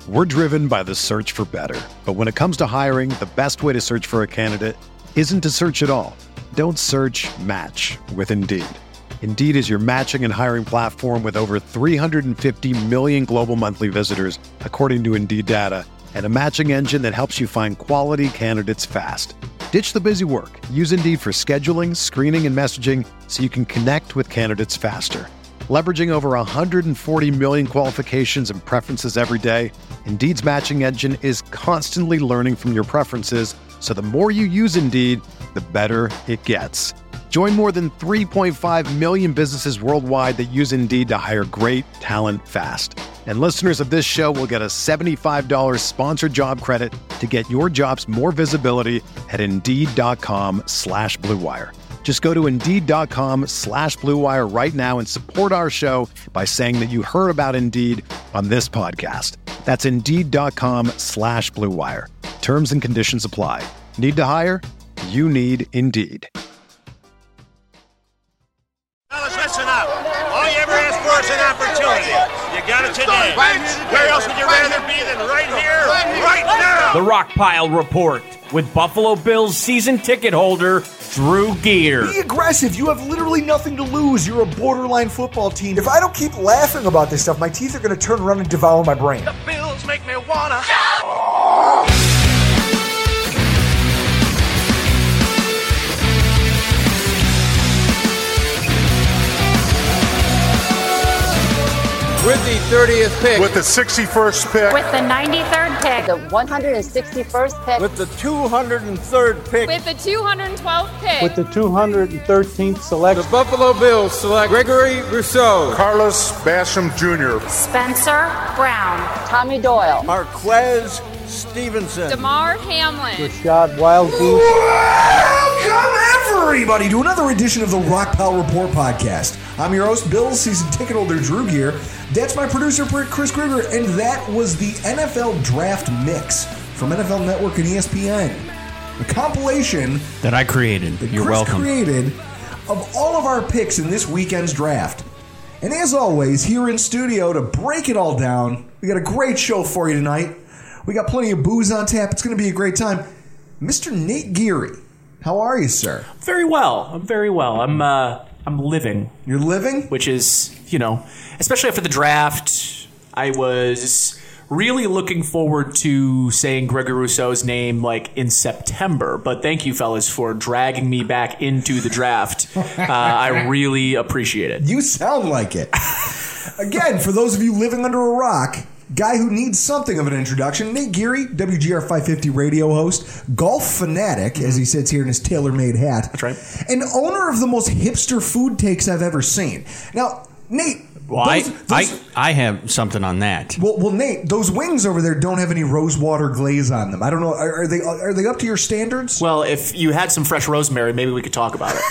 We're driven by the search for better. But when it comes to hiring, the best way to search for a candidate isn't to search at all. Don't search, match with Indeed. Indeed is your matching and hiring platform with over 350 million global monthly visitors, according to Indeed data, and a matching engine that helps you find quality candidates fast. Ditch the busy work. Use Indeed for scheduling, screening, and messaging so you can connect with candidates faster. Leveraging over 140 million qualifications and preferences every day, Indeed's matching engine is constantly learning from your preferences, so the more you use Indeed, the better it gets. Join more than 3.5 million businesses worldwide that use Indeed to hire great talent fast. And listeners of this show will get a $75 sponsored job credit to get your jobs more visibility at Indeed.com/Blue Wire. Just go to Indeed.com/Blue Wire right now and support our show by saying that you heard about Indeed on this podcast. That's Indeed.com/Blue Wire. Terms and conditions apply. Need to hire? You need Indeed. Fellas, listen up. All you ever asked for is an opportunity. You got it today. Where else would you rather be than right here, right now? The Rockpile Report with Buffalo Bills season ticket holder Drew Gear. Be aggressive. You have literally nothing to lose. You're a borderline football team. If I don't keep laughing about this stuff, my teeth are going to turn around and devour my brain. The Bills make me wanna. With the 30th pick. With the 61st pick. With the 93rd pick. The 161st pick. With the 203rd pick. With the 212th pick. With the 213th selection. The Buffalo Bills select Gregory Rousseau. Carlos Basham Jr. Spencer Brown. Tommy Doyle. Marquez Stevenson. DeMar Hamlin. Rashad Wildgoose. Welcome everybody to another edition of the Rockpile Report podcast. I'm your host, Bills season ticket holder Drew Gear. That's my producer, Chris Krueger, and that was the NFL Draft Mix from NFL Network and ESPN. A compilation that I created. That You're Chris welcome. created of all of our picks in this weekend's draft. And as always, here in studio to break it all down, we got a great show for you tonight. We got plenty of booze on tap. It's going to be a great time. Mr. Nate Geary, how are you, sir? Very well. I'm very well. I'm living. You're living? Which is, especially after the draft, I was really looking forward to saying Gregory Rousseau's name in September. But thank you, fellas, for dragging me back into the draft. I really appreciate it. You sound like it. Again, for those of you living under a rock, guy who needs something of an introduction, Nate Geary, WGR 550 radio host, golf fanatic, as he sits here in his tailor-made hat. That's right. And owner of the most hipster food takes I've ever seen. Now, Nate... Well, I have something on that. Well, Nate, those wings over there don't have any rosewater glaze on them. I don't know. Are they up to your standards? Well, if you had some fresh rosemary, maybe we could talk about it.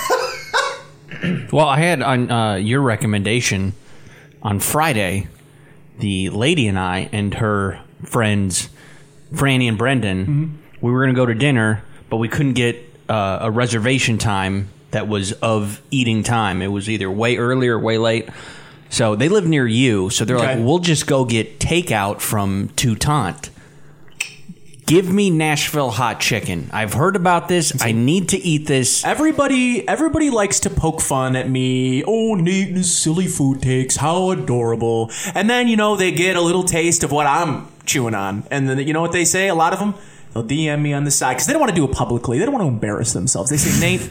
Well, I had on your recommendation on Friday, the lady and I and her friends, Franny and Brendan, we were going to go to dinner, but we couldn't get a reservation time that was of eating time. It was either way early or way late. So they live near you, so they're like, we'll just go get takeout from Toutant. Give me Nashville hot chicken. I've heard about this. I need to eat this. Everybody likes to poke fun at me. Oh, Nate and his silly food takes. How adorable. And then, they get a little taste of what I'm chewing on. And then, you know what they say? A lot of them, they'll DM me on the side because they don't want to do it publicly. They don't want to embarrass themselves. They say, Nate,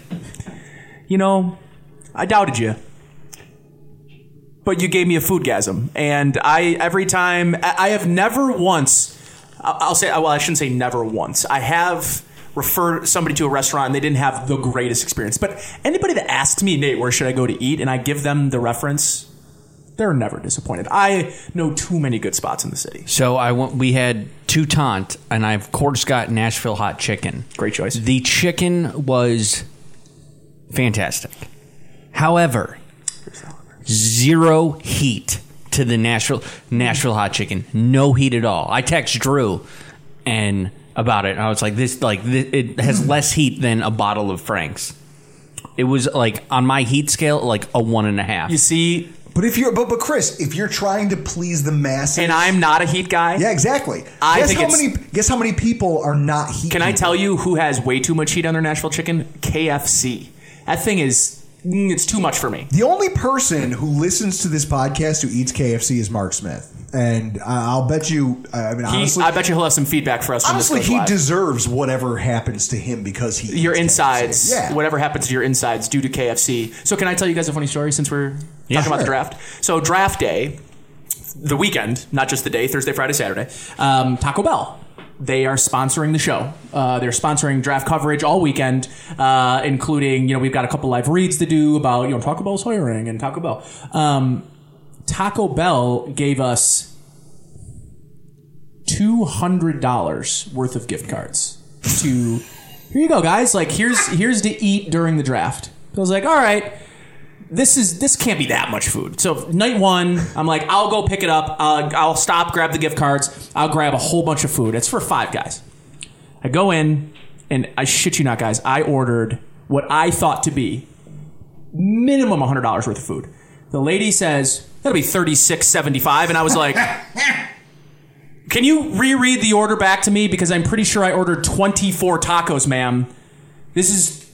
I doubted you. But you gave me a foodgasm. And every time, I have never once... I shouldn't say never once. I have referred somebody to a restaurant and they didn't have the greatest experience. But anybody that asks me, Nate, where should I go to eat? And I give them the reference, they're never disappointed. I know too many good spots in the city. So we had Toutant, and I of course got Nashville hot chicken. Great choice. The chicken was fantastic. However, zero heat to the Nashville hot chicken. No heat at all. I text Drew and about it. And I was like, it has less heat than a bottle of Frank's. It was on my heat scale, a 1.5. You see, But but Chris, if you're trying to please the masses, and I'm not a Heat guy, yeah, exactly. Guess how many people are not Heat? Can I tell you who has way too much heat on their Nashville chicken? KFC. That thing it's too much for me. The only person who listens to this podcast who eats KFC is Mark Smith. And I'll bet you, honestly, I bet you he'll have some feedback for us. Honestly, he deserves whatever happens to him because he your insides, KFC. Yeah. Whatever happens to your insides due to KFC. So can I tell you guys a funny story since we're talking about the draft? So draft day, the weekend, not just the day, Thursday, Friday, Saturday, Taco Bell. They are sponsoring the show. They're sponsoring draft coverage all weekend, including, we've got a couple live reads to do about, Taco Bell's hiring and Taco Bell. Taco Bell gave us $200 worth of gift cards to, here you go, guys. Like, here's to eat during the draft. I was like, all right, this can't be that much food. So night one, I'm like, I'll go pick it up. I'll stop, grab the gift cards. I'll grab a whole bunch of food. It's for 5 guys. I go in, and I shit you not, guys, I ordered what I thought to be minimum $100 worth of food. The lady says, that'll be $36.75. And I was like, can you reread the order back to me? Because I'm pretty sure I ordered 24 tacos, ma'am. This is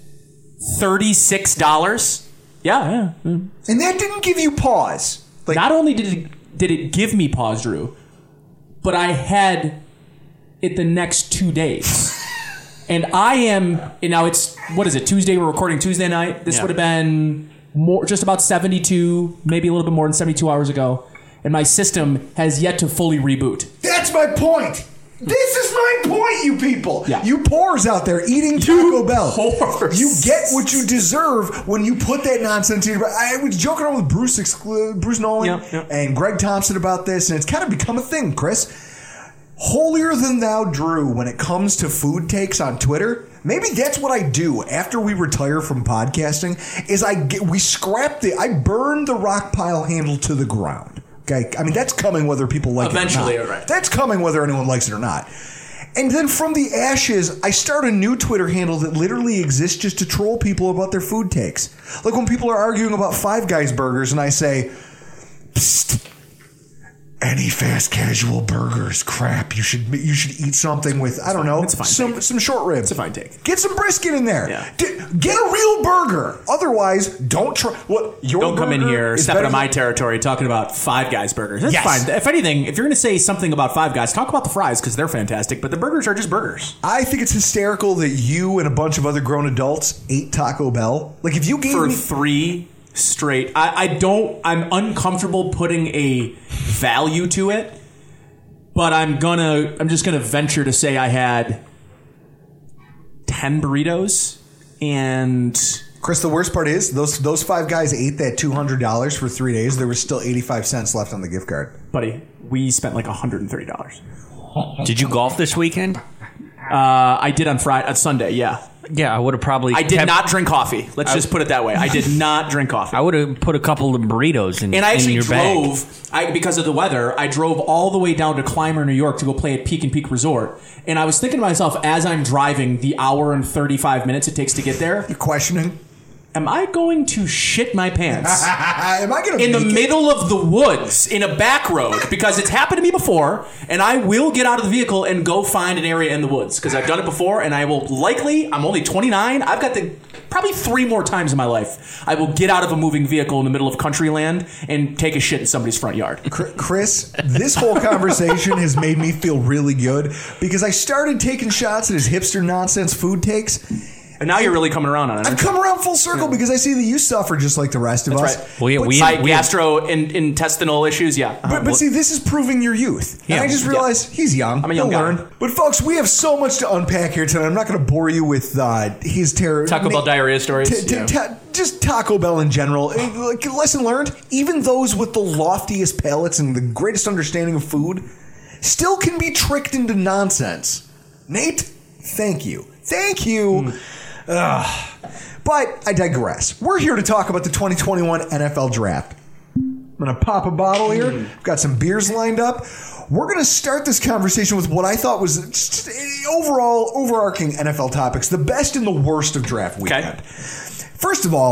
$36? Yeah. And that didn't give you pause. Like, not only did it give me pause, Drew, but I had it the next 2 days. And now it's, what is it, Tuesday? We're recording Tuesday night. This would have been just about 72, maybe a little bit more than 72 hours ago. And my system has yet to fully reboot. That's my point. This is my point, you people. Yeah. You poors out there eating Taco Bell. Poors. You get what you deserve when you put that nonsense in your... I was joking around with Bruce Nolan and Greg Thompson about this, and it's kind of become a thing, Chris. Holier than thou, Drew, when it comes to food takes on Twitter. Maybe that's what I do after we retire from podcasting, is I burn the rock pile handle to the ground. Okay, I mean, that's coming whether people like eventually, it or not. Right. That's coming whether anyone likes it or not. And then from the ashes, I start a new Twitter handle that literally exists just to troll people about their food takes. Like when people are arguing about Five Guys burgers and I say, psst, any fast casual burgers, crap. You should eat something with, I don't know, some short ribs. It's a fine take. Get some brisket in there. Yeah. Get a real burger. Otherwise, don't try. Don't come in here stepping on my territory talking about Five Guys burgers. That's fine. If anything, if you're going to say something about Five Guys, talk about the fries because they're fantastic. But the burgers are just burgers. I think it's hysterical that you and a bunch of other grown adults ate Taco Bell. Like if you gave for me 3 straight. I'm uncomfortable putting a value to it, but I'm just gonna venture to say I had 10 burritos. And Chris, the worst part is those 5 guys ate that $200 for 3 days. There was still 85 cents left on the gift card. Buddy, we spent like $130. Did you golf this weekend? I did on Sunday, yeah. Yeah, I would have probably... I did not drink coffee. Let's just put it that way. I did not drink coffee. I would have put a couple of burritos in your bag. And I actually because of the weather, I drove all the way down to Clymer, New York to go play at Peak and Peak Resort. And I was thinking to myself, as I'm driving the hour and 35 minutes it takes to get there... You're questioning? Am I going to shit my pants Am I going to in the middle of the woods in a back road? Because it's happened to me before, and I will get out of the vehicle and go find an area in the woods because I've done it before, and I will I'm only 29. I've got probably 3 more times in my life I will get out of a moving vehicle in the middle of country land and take a shit in somebody's front yard. Chris, this whole conversation has made me feel really good because I started taking shots at his hipster nonsense food takes. And now you're really coming around on it. I've come around full circle because I see that you suffer just like the rest of us. Right. Well, we gastrointestinal issues, yeah. But see, this is proving your youth. Yeah. And I just realized he's young. I'm a young guy. Learn. But folks, we have so much to unpack here tonight. I'm not going to bore you with his terror. Taco Bell diarrhea stories. Just Taco Bell in general. Lesson learned, even those with the loftiest palates and the greatest understanding of food still can be tricked into nonsense. Nate, thank you. Thank you. But I digress. We're here to talk about the 2021 NFL Draft. I'm going to pop a bottle here. I've got some beers lined up. We're going to start this conversation with what I thought was just overall overarching NFL topics, the best and the worst of draft weekend. Okay. First of all,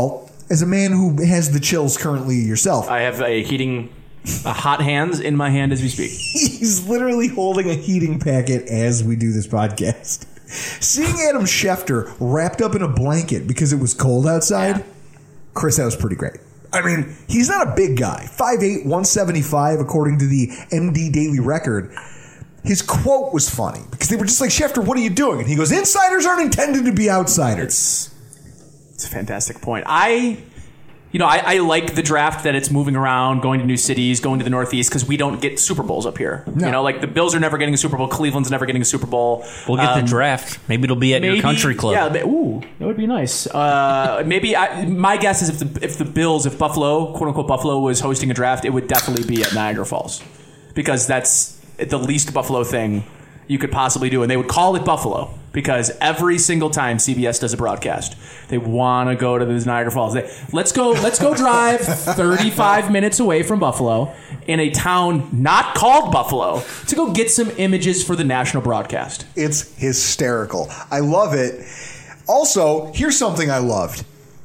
as a man who has the chills currently yourself. I have a hot hands in my hand as we speak. He's literally holding a heating packet as we do this podcast. Seeing Adam Schefter wrapped up in a blanket because it was cold outside, Chris, that was pretty great. I mean, he's not a big guy. 5'8", 175, according to the MD Daily Record. His quote was funny because they were just like, Schefter, what are you doing? And he goes, insiders aren't intended to be outsiders. It's a fantastic point. I like the draft that it's moving around, going to new cities, going to the Northeast, because we don't get Super Bowls up here. No. Like the Bills are never getting a Super Bowl. Cleveland's never getting a Super Bowl. We'll get the draft. Maybe it'll be at your country club. Yeah, that would be nice. My guess is if Buffalo, quote unquote Buffalo, was hosting a draft, it would definitely be at Niagara Falls, because that's the least Buffalo thing you could possibly do, and they would call it Buffalo because every single time CBS does a broadcast, they want to go to the Niagara Falls. Let's go drive 35 minutes away from Buffalo in a town not called Buffalo to go get some images for the national broadcast. It's hysterical. I love it. Also, here's something I loved.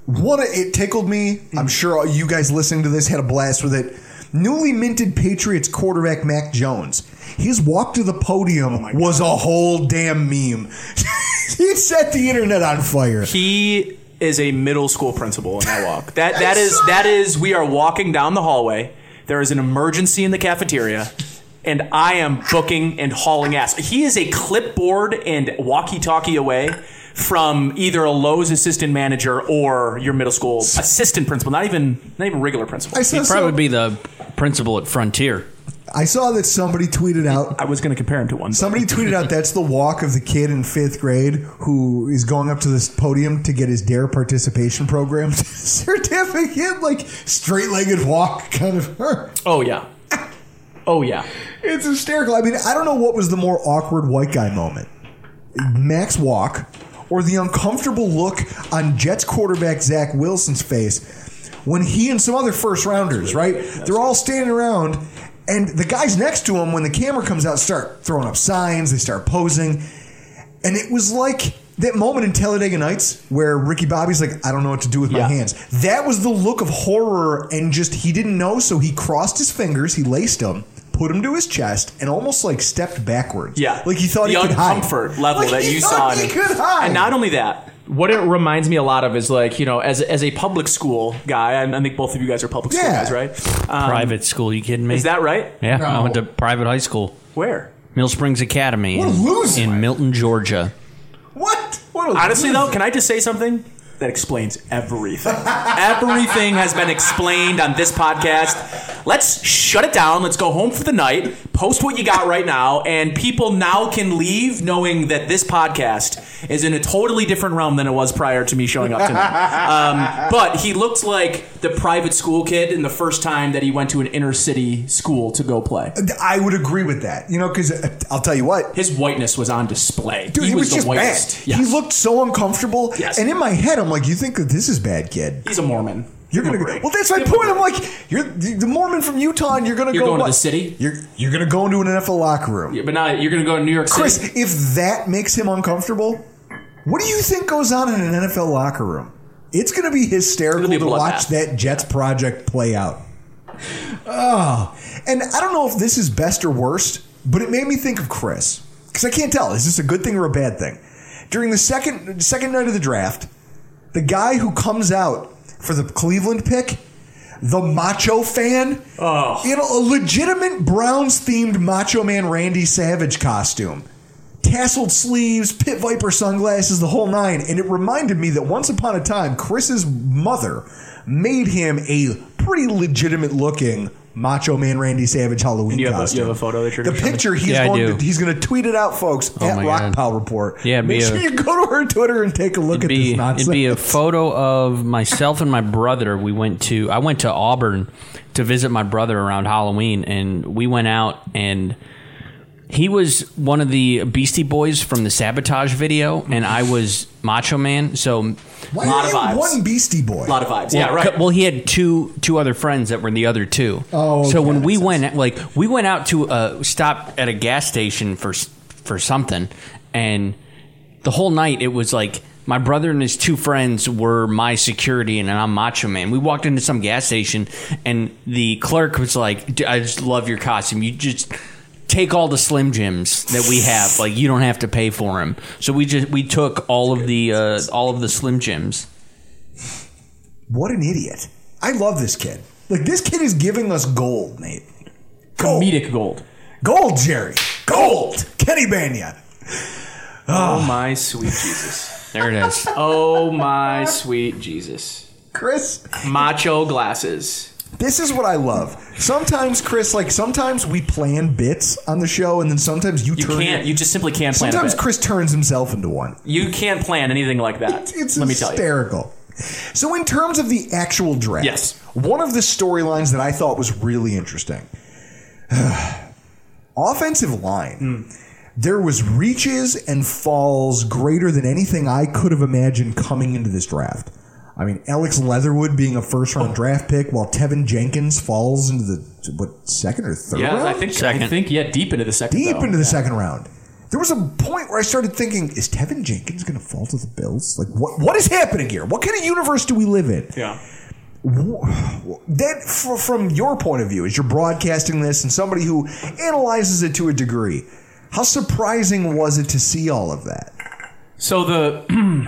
It tickled me. I'm sure you guys listening to this had a blast with it. Newly minted Patriots quarterback Mac Jones. His walk to the podium was a whole damn meme. He set the internet on fire. He is a middle school principal in that walk. That is we are walking down the hallway. There is an emergency in the cafeteria, and I am booking and hauling ass. He is a clipboard and walkie-talkie away from either a Lowe's assistant manager or your middle school assistant principal, not even regular principal. He'd probably be the principal at Frontier. I saw that somebody tweeted out. I was going to compare him to one. Somebody tweeted out that's the walk of the kid in 5th grade who is going up to this podium to get his DARE participation program certificate, like straight-legged walk kind of. Oh yeah. Oh yeah. It's hysterical. I mean, I don't know what was the more awkward white guy moment. Mac's walk or the uncomfortable look on Jets quarterback Zach Wilson's face when he and some other first-rounders, right? They're all standing around, and the guys next to him, when the camera comes out, start throwing up signs, they start posing. And it was like that moment in Talladega Nights where Ricky Bobby's like, I don't know what to do with my hands. That was the look of horror, and just he didn't know, so he crossed his fingers, he laced them, put him to his chest, and almost like stepped backwards. Yeah. Like he thought he could hide. The uncomfort level like that you saw. He could hide. And not only that, what it reminds me a lot of is like, as a public school guy, and I think both of you guys are public school guys, right? Private school, you kidding me? Is that right? Yeah, No. I went to private high school. Where? Mill Springs Academy What a loser. in Milton, Georgia. What? Honestly, though, can I just say something? That explains everything. Everything has been explained on this podcast. Let's shut it down. Let's go home for the night. Post what you got right now. And people now can leave knowing that this podcast is in a totally different realm than it was prior to me showing up tonight. But he looked like the private school kid in the first time that he went to an inner city school to go play. I would agree with that. Because I'll tell you what. His whiteness was on display. Dude, he was just bad. Yes. He looked so uncomfortable. Yes. And in my head, I'm like, you think that this is bad, kid? He's a Mormon. You're gonna go. Well, that's my point. I'm like, you're the Mormon from Utah, and you're gonna You're go going to what? the city? You're gonna go into an NFL locker room. Yeah, but now you're going to go to New York City. Chris, if that makes him uncomfortable, what do you think goes on in an NFL locker room? It's gonna be hysterical It'll be a to watch bloodbath. that Jets project play out. Oh, and I don't know if this is best or worst, but it made me think of Chris because I can't tell. Is this a good thing or a bad thing? During the second night of the draft, the guy who comes out for the Cleveland pick, the Macho fan, a legitimate Browns-themed Macho Man Randy Savage costume. Tasseled sleeves, pit viper sunglasses, the whole nine. And it reminded me that once upon a time, Chris's mother made him a pretty legitimate-looking Macho Man Randy Savage Halloween costume. You have a photo that you're The going to show me? picture, he's going to tweet it out, folks, at my Rock God. Pile Report. Yeah, Make sure you go to her Twitter and take a look at this nonsense. It'd be a photo of myself and my brother. I went to Auburn to visit my brother around Halloween, and we went out, and he was one of the Beastie Boys from the Sabotage video, and I was Macho Man. So Why lot are of you vibes. one Beastie Boy? A lot of vibes. Yeah, right. Well, he had two other friends that were the other two. Oh, okay. So when we went out to stop at a gas station for something, and the whole night it was like my brother and his two friends were my security, and I'm Macho Man. We walked into some gas station, and the clerk was like, I just love your costume. You just take all the Slim Jims that we have. Like, you don't have to pay for them. So we took all of the Slim Jims. What an idiot. I love this kid. Like, this kid is giving us gold, Nate. Comedic gold. Gold, Jerry. Gold. Kenny Bania. Oh, my sweet Jesus. There it is. Oh, my sweet Jesus. Chris. Macho glasses. This is what I love. Sometimes, Chris, sometimes we plan bits on the show, and then sometimes you just simply can't plan Sometimes a bit. Chris turns himself into one. You can't plan anything like that. It's Let me tell you. hysterical. So in terms of the actual draft, yes, one of the storylines that I thought was really interesting, offensive line. There was reaches and falls greater than anything I could have imagined coming into this draft. I mean, Alex Leatherwood being a first-round draft pick, while Tevin Jenkins falls into the second or third round? I think deep into the second. The second round. There was a point where I started thinking, is Tevin Jenkins going to fall to the Bills? Like, what is happening here? What kind of universe do we live in? Yeah. That, from your point of view, as you're broadcasting this and somebody who analyzes it to a degree, how surprising was it to see all of that? So the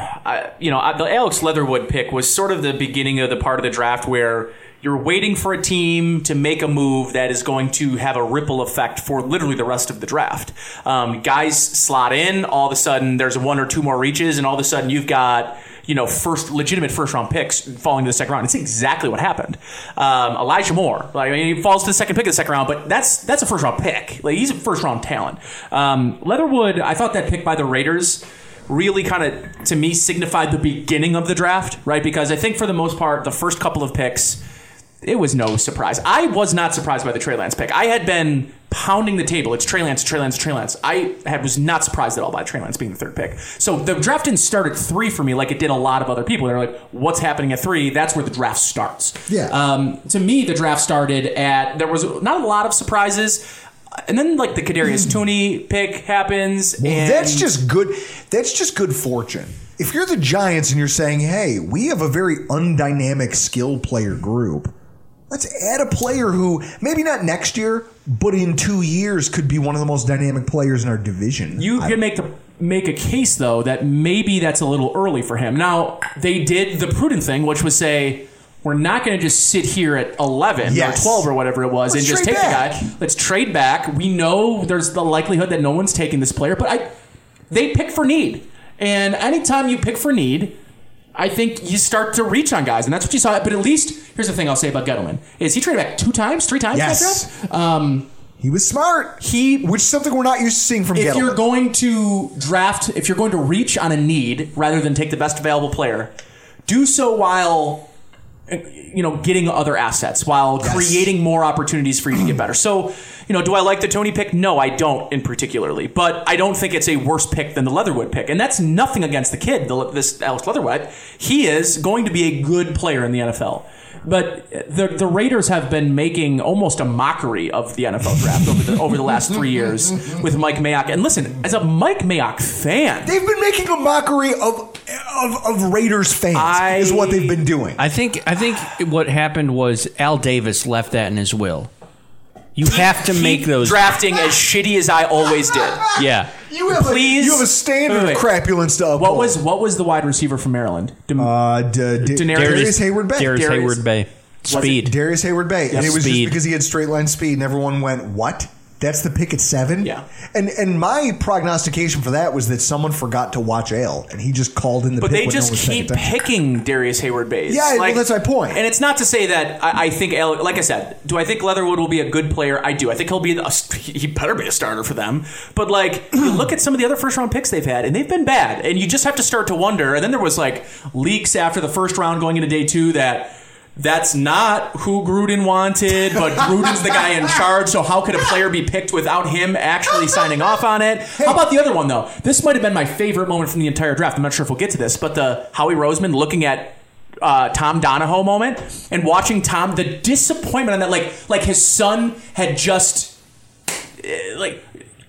Alex Leatherwood pick was sort of the beginning of the part of the draft where you're waiting for a team to make a move that is going to have a ripple effect for literally the rest of the draft. Guys slot in, all of a sudden there's one or two more reaches, and all of a sudden you've got legitimate first round picks falling to the second round. It's exactly what happened. Elijah Moore, he falls to the second pick of the second round, but that's a first round pick. Like, he's a first round talent. Leatherwood, I thought that pick by the Raiders really kind of, to me, signified the beginning of the draft, right? Because I think for the most part, the first couple of picks, it was no surprise. I was not surprised by the Trey Lance pick. I had been pounding the table. It's Trey Lance, Trey Lance, Trey Lance. I was not surprised at all by Trey Lance being the third pick. So the draft didn't start at 3 for me like it did a lot of other people. They're like, what's happening at 3? That's where the draft starts. Yeah. To me, the draft started at, there was not a lot of surprises. And then, like, the Kadarius Toney pick happens. Well, and that's just good. That's just good fortune. If you're the Giants and you're saying, hey, we have a very undynamic skill player group, let's add a player who maybe not next year, but in 2 years could be one of the most dynamic players in our division. You can make a case, though, that maybe that's a little early for him. Now, they did the prudent thing, which was say, we're not going to just sit here at 11 or 12 or whatever it was and just take the guy. Let's trade back. We know there's the likelihood that no one's taking this player, but they pick for need. And anytime you pick for need, I think you start to reach on guys, and that's what you saw. But at least, here's the thing I'll say about Gettleman, is he traded back 2 times, 3 times? Yes. In that draft? He was smart. Which is something we're not used to seeing from Gettleman. If you're going to draft, if you're going to reach on a need rather than take the best available player, do so while getting other assets, while creating more opportunities for you to get better. So, do I like the Toney pick? No, I don't in particularly. But I don't think it's a worse pick than the Leatherwood pick. And that's nothing against the kid, this Alex Leatherwood. He is going to be a good player in the NFL. But the Raiders have been making almost a mockery of the NFL draft over the last 3 years with Mike Mayock. And listen, as a Mike Mayock fan, they've been making a mockery of Raiders fans is what they've been doing. I think what happened was Al Davis left that in his will. You have to make those drafting as shitty as I always did. Yeah. You have a standard of crapulence to uphold. What was the wide receiver from Maryland? Darius Hayward-Bay. Darius Hayward-Bay. Speed. Darius Hayward-Bay. And it was speed. just because he had straight line speed, and everyone went, what? That's the pick at 7? Yeah. And my prognostication for that was that someone forgot to watch Ale, and he just called in the pick. But they just keep picking Darius Hayward-Bay. Yeah, well, that's my point. And it's not to say that I think, like I said, do I think Leatherwood will be a good player? I do. I think he better be a starter for them. But, you look at some of the other first-round picks they've had, and they've been bad. And you just have to start to wonder. And then there was, leaks after the first round going into day 2 that's not who Gruden wanted, but Gruden's the guy in charge, so how could a player be picked without him actually signing off on it? How about the other one, though? This might have been my favorite moment from the entire draft. I'm not sure if we'll get to this, but the Howie Roseman looking at Tom Donahoe moment and watching Tom, the disappointment on that, like his son had just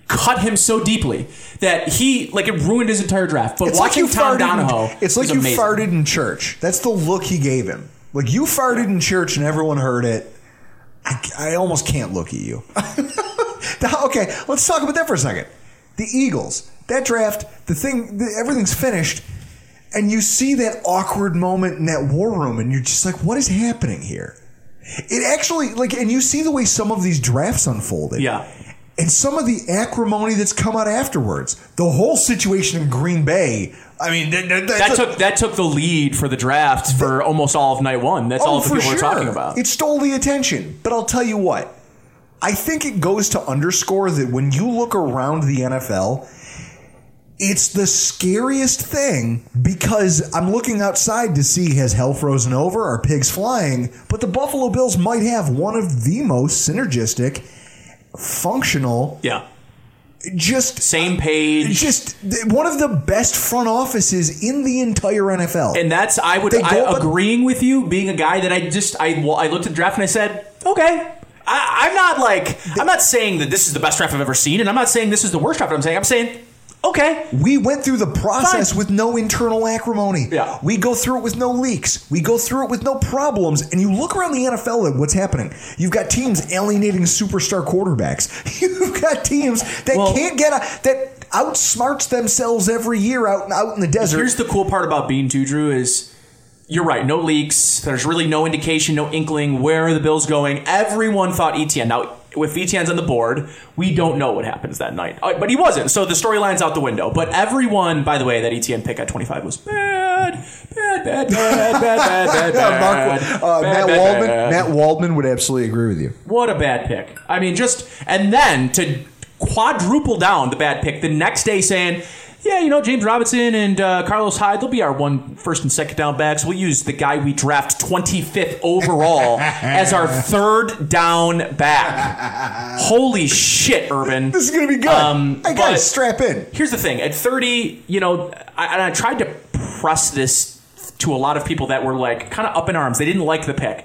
cut him so deeply that it ruined his entire draft. But It's watching like you Tom farted Donahoe, it's like was you amazing. farted in church. That's the look he gave him. Like you farted in church and everyone heard it. I almost can't look at you. Okay, let's talk about that for a second. The Eagles, that draft, everything's finished, and you see that awkward moment in that war room, and you're just like, what is happening here? It actually, and you see the way some of these drafts unfolded. Yeah. And some of the acrimony that's come out afterwards. The whole situation in Green Bay, I mean, that took the lead for the draft for almost all of night one. That's all the people were talking about. It stole the attention. But I'll tell you what, I think it goes to underscore that when you look around the NFL, it's the scariest thing because I'm looking outside to see, has hell frozen over? Are pigs flying? But the Buffalo Bills might have one of the most synergistic, functional, just same page, just one of the best front offices in the entire NFL. And that's agreeing with you, being a guy that I looked at the draft and I said, okay. I'm not saying that this is the best draft I've ever seen, and I'm not saying this is the worst draft I'm saying, okay. We went through the process with no internal acrimony. Yeah. We go through it with no leaks. We go through it with no problems. And you look around the NFL at what's happening. You've got teams alienating superstar quarterbacks. You've got teams that can't that outsmarts themselves every year out in the desert. Here's the cool part about Bean too, Drew, is you're right. No leaks. There's really no indication, no inkling where are the Bills going. Everyone thought ETN. Now, if ETN's on the board, we don't know what happens that night. But he wasn't, so the storyline's out the window. But everyone, by the way, that ETN pick at 25 was bad. Matt Waldman would absolutely agree with you. What a bad pick. I mean, and then to quadruple down the bad pick the next day saying, yeah, James Robinson and Carlos Hyde, they'll be our first and second down backs. We'll use the guy we draft 25th overall as our third down back. Holy shit, Urban. This is going to be good. I got to strap in. Here's the thing. At 30, I tried to press this to a lot of people that were kind of up in arms. They didn't like the pick.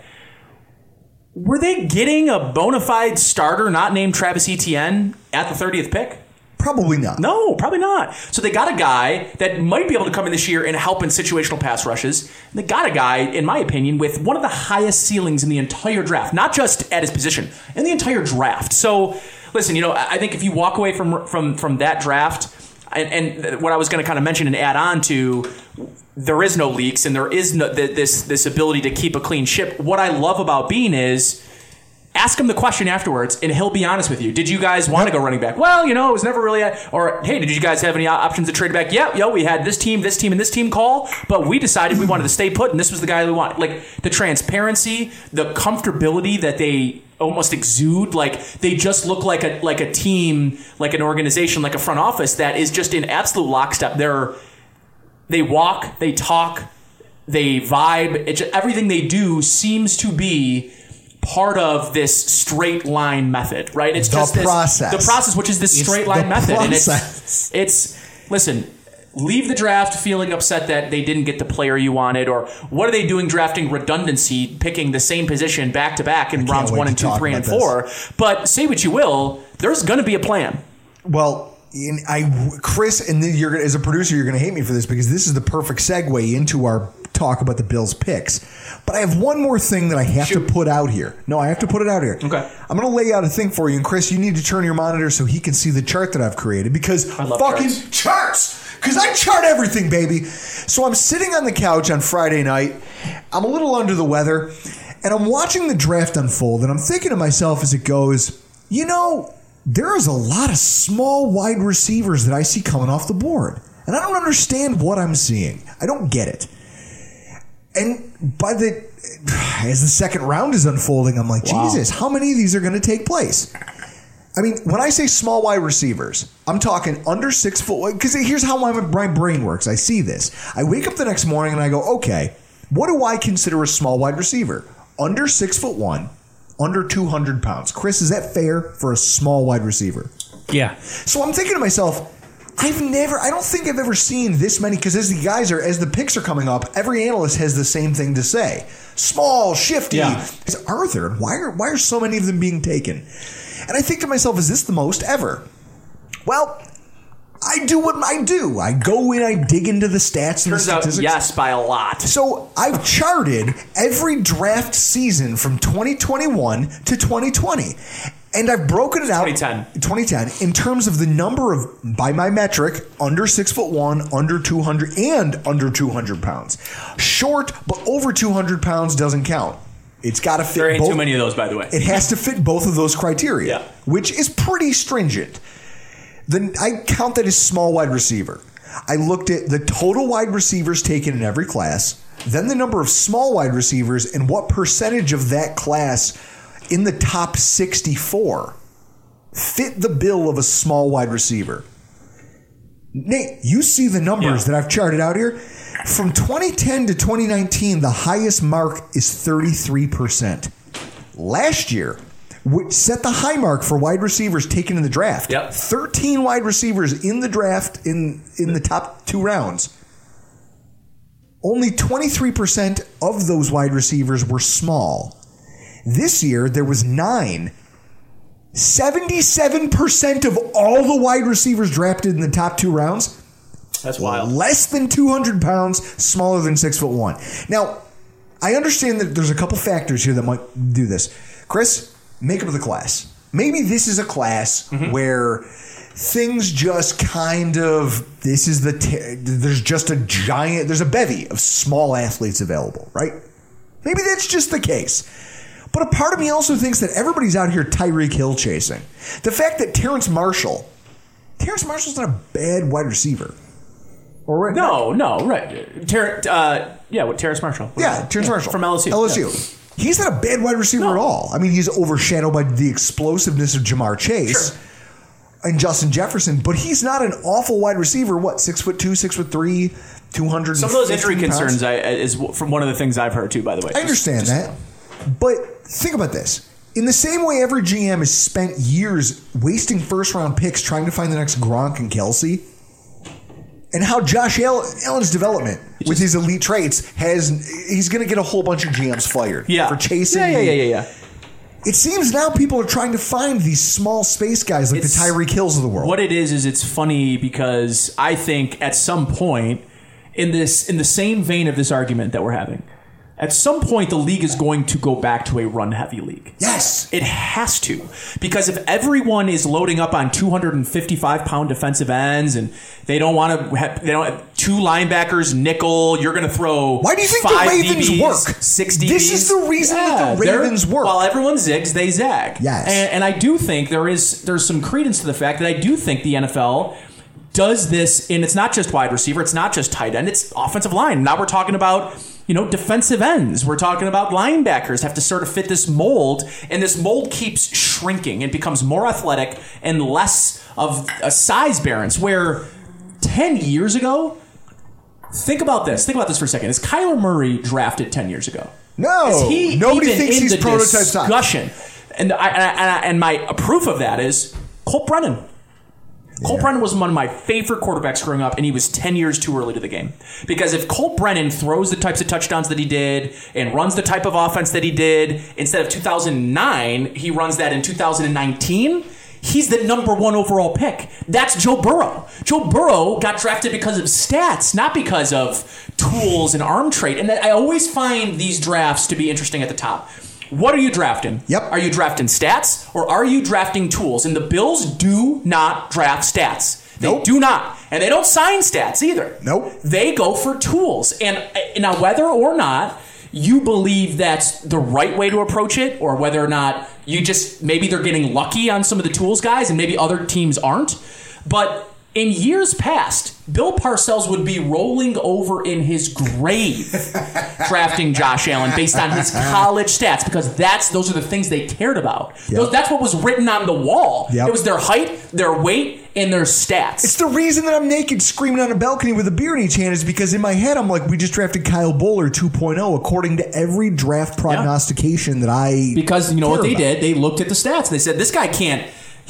Were they getting a bona fide starter not named Travis Etienne at the 30th pick? Probably not. No, probably not. So they got a guy that might be able to come in this year and help in situational pass rushes. And they got a guy, in my opinion, with one of the highest ceilings in the entire draft, not just at his position, in the entire draft. So, listen, I think if you walk away from that draft, and what I was going to kind of mention and add on to, there is no leaks and there is no this ability to keep a clean ship. What I love about Bean is, ask him the question afterwards, and he'll be honest with you. Did you guys want to go running back? Well, it was never really or, hey, did you guys have any options to trade back? Yeah, we had this team, and this team call, but we decided we wanted to stay put, and this was the guy we want. The transparency, the comfortability that they almost exude, they just look like a team, like an organization, like a front office that is just in absolute lockstep. They walk, they talk, they vibe. Everything they do seems to be part of this straight line method, right? It's just the process, which is this straight line method. Process. And it's listen, leave the draft feeling upset that they didn't get the player you wanted, or what are they doing drafting redundancy, picking the same position back to back in rounds 1 and 2, 3, and 4. But say what you will, there's going to be a plan. Well, Chris, and you're as a producer, you're going to hate me for this because this is the perfect segue into our talk about the Bills picks. But I have one more thing that I have to put out here. No, I have to put it out here. Okay. I'm going to lay out a thing for you. And Chris, you need to turn your monitor so he can see the chart that I've created because fucking charts. Because I chart everything, baby. So I'm sitting on the couch on Friday night. I'm a little under the weather. And I'm watching the draft unfold. And I'm thinking to myself as it goes, there is a lot of small wide receivers that I see coming off the board. And I don't understand what I'm seeing. I don't get it. And as the second round is unfolding, I'm like, Jesus, how many of these are going to take place? I mean, when I say small wide receivers, I'm talking under 6 foot. Because here's how my brain works. I see this. I wake up the next morning and I go, okay, what do I consider a small wide receiver? Under 6'1", under 200 pounds. Chris, is that fair for a small wide receiver? Yeah. So I'm thinking to myself, I don't think I've ever seen this many, because as the picks are coming up, every analyst has the same thing to say. Small, shifty. Yeah. Are there? Why are so many of them being taken? And I think to myself, is this the most ever? Well, I do what I do. I go in, I dig into the stats and Turns the out, statistics. yes, by a lot. So I've charted every draft season from 2021 to 2020. And I've broken it out 2010 in terms of the number of, by my metric, under 6'1", under 200, and under 200 pounds. Short, but over 200 pounds doesn't count. It's got to fit. There ain't too many of those, by the way. It has to fit both of those criteria, Yeah. which is pretty stringent. Then I count that as small wide receiver. I looked at the total wide receivers taken in every class, then the number of small wide receivers, and what percentage of that class in the top 64 fit the bill of a small wide receiver. Nate, you see the numbers that I've charted out here. From 2010 to 2019, the highest mark is 33%. Last year, which set the high mark for wide receivers taken in the draft. 13 wide receivers in the draft in the top 2 rounds. Only 23% of those wide receivers were small. This year, there was 9. 77% of all the wide receivers drafted in the top 2 rounds. That's wild. Less than 200 pounds, smaller than 6'1". Now, I understand that there's a couple factors here that might do this. Chris, makeup of the class. Maybe this is a class where things just kind of, there's just there's a bevy of small athletes available, right? Maybe that's just the case. But a part of me also thinks that everybody's out here Tyreek Hill chasing. The fact that Terrace Marshall's not a bad wide receiver. Or right? Right. Terrace Marshall. Terrace Marshall. From LSU. LSU. He's not a bad wide receiver at all. I mean, he's overshadowed by the explosiveness of Jamar Chase and Justin Jefferson, but he's not an awful wide receiver. What, 6'2", 6'3", 200. Some of those injury concerns is from one of the things I've heard too, by the way. I understand that. But think about this. In the same way every GM has spent years wasting first-round picks trying to find the next Gronk and Kelsey, and how Josh Allen's development with his elite traits he's going to get a whole bunch of GMs fired for chasing. Yeah. It seems now people are trying to find these small space guys like the Tyreek Hills of the world. What it is it's funny because I think at some point in the same vein of this argument that we're having, at some point, the league is going to go back to a run-heavy league. Yes. It has to. Because if everyone is loading up on 255-pound defensive ends and they don't have 2 linebackers, nickel, you're going to throw 5 Why do you think the Ravens DBs, work? 6 DBs. This is the reason that the Ravens work. While everyone zigs, they zag. Yes. And I do think there's some credence to the fact that I do think the NFL does this, and it's not just wide receiver, it's not just tight end, it's offensive line. Now we're talking about defensive ends. We're talking about linebackers have to sort of fit this mold, and this mold keeps shrinking and becomes more athletic and less of a size variance. Where 10 years ago, think about this for a second. Is Kyler Murray drafted 10 years ago? No. Is he Nobody even thinks in he's the prototype discussion? And my proof of that is Colt Brennan. Colt Brennan was one of my favorite quarterbacks growing up, and he was 10 years too early to the game. Because if Colt Brennan throws the types of touchdowns that he did and runs the type of offense that he did, instead of 2009, he runs that in 2019, he's the number 1 overall pick. That's Joe Burrow. Joe Burrow got drafted because of stats, not because of tools and arm trait. And I always find these drafts to be interesting at the top. What are you drafting? Are you drafting stats or are you drafting tools? And the Bills do not draft stats. They do not. And they don't sign stats either. They go for tools. And now whether or not you believe that's the right way to approach it, or whether or not you just, maybe they're getting lucky on some of the tools guys and maybe other teams aren't. But in years past, Bill Parcells would be rolling over in his grave drafting Josh Allen based on his college stats, because those are the things they cared about. That's what was written on the wall. It was their height, their weight, and their stats. It's the reason that I'm naked screaming on a balcony with a beer in each hand, is because in my head I'm like, we just drafted Kyle Bowler 2.0 according to every draft prognostication that I Because you know what they did? They looked at the stats. They said, this guy can't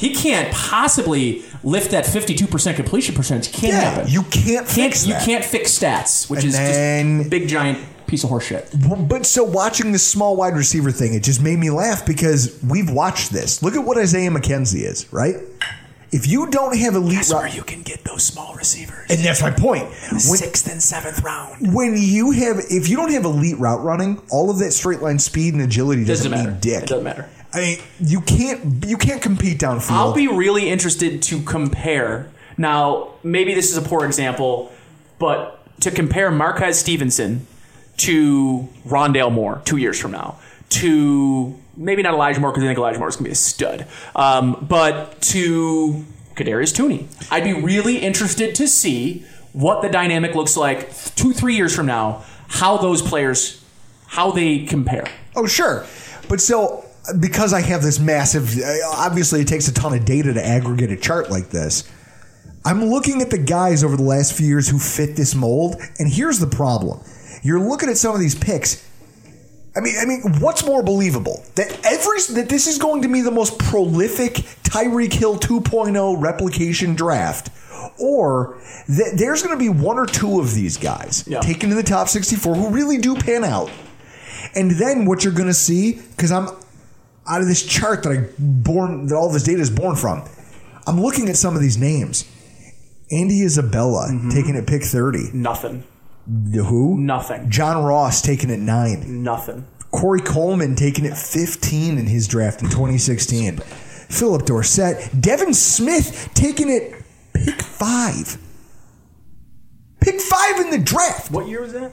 possibly lift that 52% completion percentage. Can't happen. You can't fix that. You can't fix stats, which is just a big giant piece of horseshit. But so watching this small wide receiver thing, it just made me laugh because we've watched this. Look at what Isaiah McKenzie is, right? If you don't have elite That's where you can get those small receivers. And that's my point. In the 6th and 7th round. If you don't have elite route running, all of that straight line speed and agility doesn't mean dick. It doesn't matter. I mean, you can't compete downfield. I'll be really interested to compare. Now, maybe this is a poor example, but to compare Marquez Stevenson to Rondale Moore 2 years from now, to maybe not Elijah Moore because I think Elijah Moore is going to be a stud, but to Kadarius Toney. I'd be really interested to see what the dynamic looks like 2-3 years from now, how those players, how they compare. Oh, sure. But so, because I have this massive, obviously it takes a ton of data to aggregate a chart like this, I'm looking at the guys over the last few years who fit this mold, and here's the problem. You're looking at some of these picks. I mean, what's more believable? That this is going to be the most prolific Tyreek Hill 2.0 replication draft, or that there's going to be one or two of these guys taken in the top 64 who really do pan out. And then what you're going to see, because I'm out of this chart that all this data is born from, I'm looking at some of these names. Andy Isabella taken at pick 30. Nothing. Who? Nothing. John Ross taken at 9. Nothing. Corey Coleman taken at 15 in his draft in 2016. Philip Dorsett. Devin Smith taken at pick 5. Pick 5 in the draft. What year was that?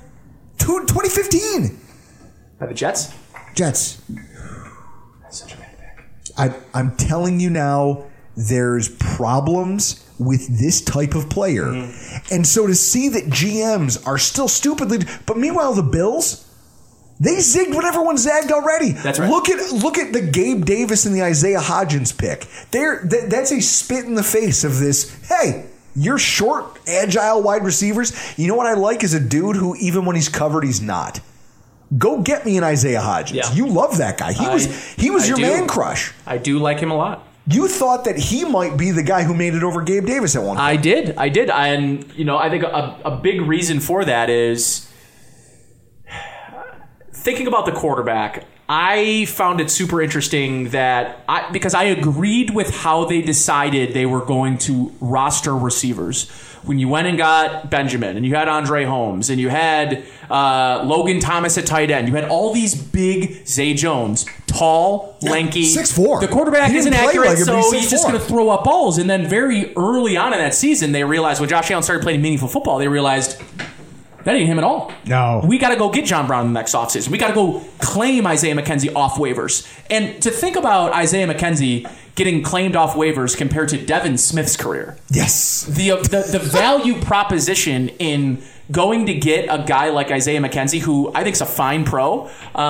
2015. By the Jets? Jets. That's such a bad pick. I'm telling you now, there's problems with this type of player. And so to see that GMs are still stupidly... But meanwhile, the Bills, they zigged when everyone zagged already. That's right. Look at the Gabe Davis and the Isaiah Hodgins pick. That's a spit in the face of this, hey, you're short, agile wide receivers. You know what I like is a dude who, even when he's covered, he's not. Go get me an Isaiah Hodgins. Yeah. You love that guy. He was your man crush. I do like him a lot. You thought that he might be the guy who made it over Gabe Davis at one point. I did. And, I think a big reason for that is thinking about the quarterback. I found it super interesting because I agreed with how they decided they were going to roster receivers. When you went and got Benjamin, and you had Andre Holmes, and you had Logan Thomas at tight end, you had all these big Zay Jones, tall, lanky, 6'4". The quarterback isn't accurate, so he's just going to throw up balls. And then very early on in that season, they realized when Josh Allen started playing meaningful football, they realized that ain't him at all. No. We got to go get John Brown in the next offseason. We got to go claim Isaiah McKenzie off waivers. And to think about Isaiah McKenzie getting claimed off waivers compared to Devin Smith's career. Yes. The value proposition in going to get a guy like Isaiah McKenzie, who I think is a fine pro.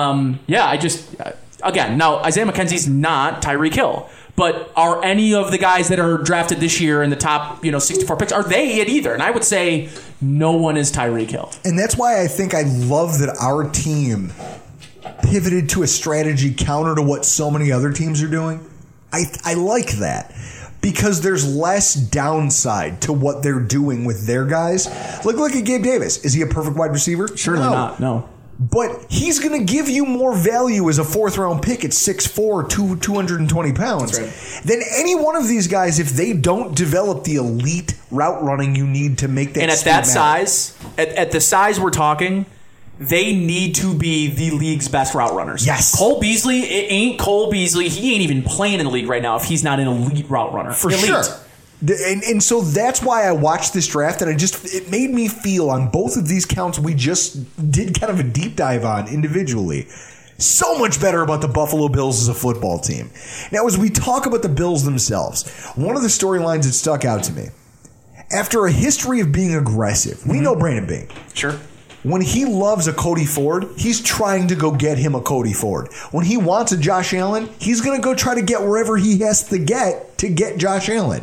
Again, now Isaiah McKenzie's not Tyreek Hill. But are any of the guys that are drafted this year in the top, 64 picks, are they it either? And I would say no one is Tyreek Hill. And that's why I think I love that our team pivoted to a strategy counter to what so many other teams are doing. I like that because there's less downside to what they're doing with their guys. Look at Gabe Davis. Is he a perfect wide receiver? Surely not, no. But he's going to give you more value as a fourth-round pick at 6'4", 220 pounds than any one of these guys if they don't develop the elite route running you need to make that. And at that size, at the size we're talking, they need to be the league's best route runners. Yes. Cole Beasley, it ain't Cole Beasley. He ain't even playing in the league right now if he's not an elite route runner. For sure. And so that's why I watched this draft, and it made me feel on both of these counts we just did kind of a deep dive on individually, so much better about the Buffalo Bills as a football team. Now, as we talk about the Bills themselves, one of the storylines that stuck out to me, after a history of being aggressive, we know Brandon Beane. Sure. When he loves a Cody Ford, he's trying to go get him a Cody Ford. When he wants a Josh Allen, he's going to go try to get wherever he has to get Josh Allen.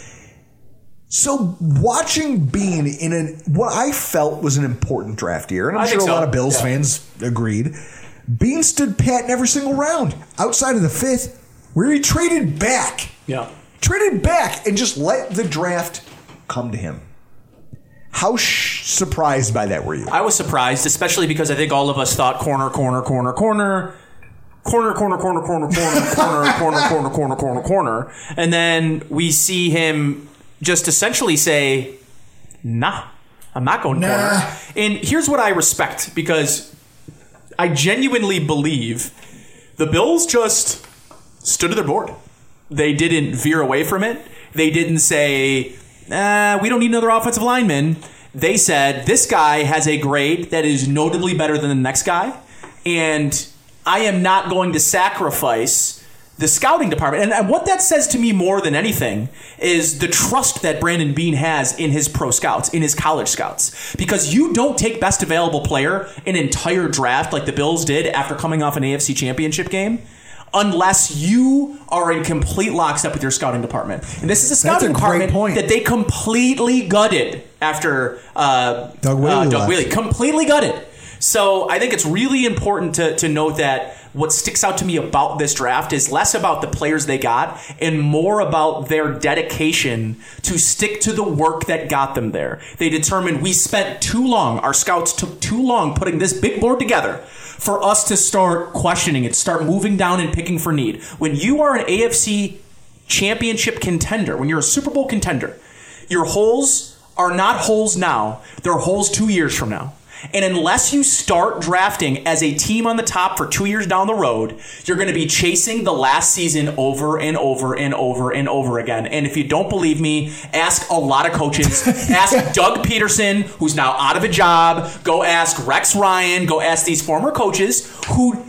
So watching Beane in what I felt was an important draft year, and I'm sure a lot of Bills fans agreed, Beane stood pat in every single round outside of the 5th, where he traded back. Yeah. Traded back and just let the draft come to him. How surprised by that were you? I was surprised, especially because I think all of us thought corner. corner, and then we see him just essentially say, nah, I'm not going corner. And here's what I respect, because I genuinely believe the Bills just stood to their board. They didn't veer away from it. They didn't say, we don't need another offensive lineman. They said, this guy has a grade that is notably better than the next guy, and I am not going to sacrifice the scouting department. And what that says to me more than anything is the trust that Brandon Beane has in his pro scouts, in his college scouts. Because you don't take best available player an entire draft like the Bills did after coming off an AFC championship game unless you are in complete lockstep with your scouting department. And this is a scouting department that they completely gutted after Doug Whaley. Completely gutted. So I think it's really important to note that what sticks out to me about this draft is less about the players they got and more about their dedication to stick to the work that got them there. They determined we spent too long, our scouts took too long putting this big board together for us to start questioning it, start moving down and picking for need. When you are an AFC championship contender, when you're a Super Bowl contender, your holes are not holes now, they're holes 2 years from now. And unless you start drafting as a team on the top for 2 years down the road, you're going to be chasing the last season over and over and over and over again. And if you don't believe me, ask a lot of coaches. Ask Doug Peterson, who's now out of a job. Go ask Rex Ryan. Go ask these former coaches who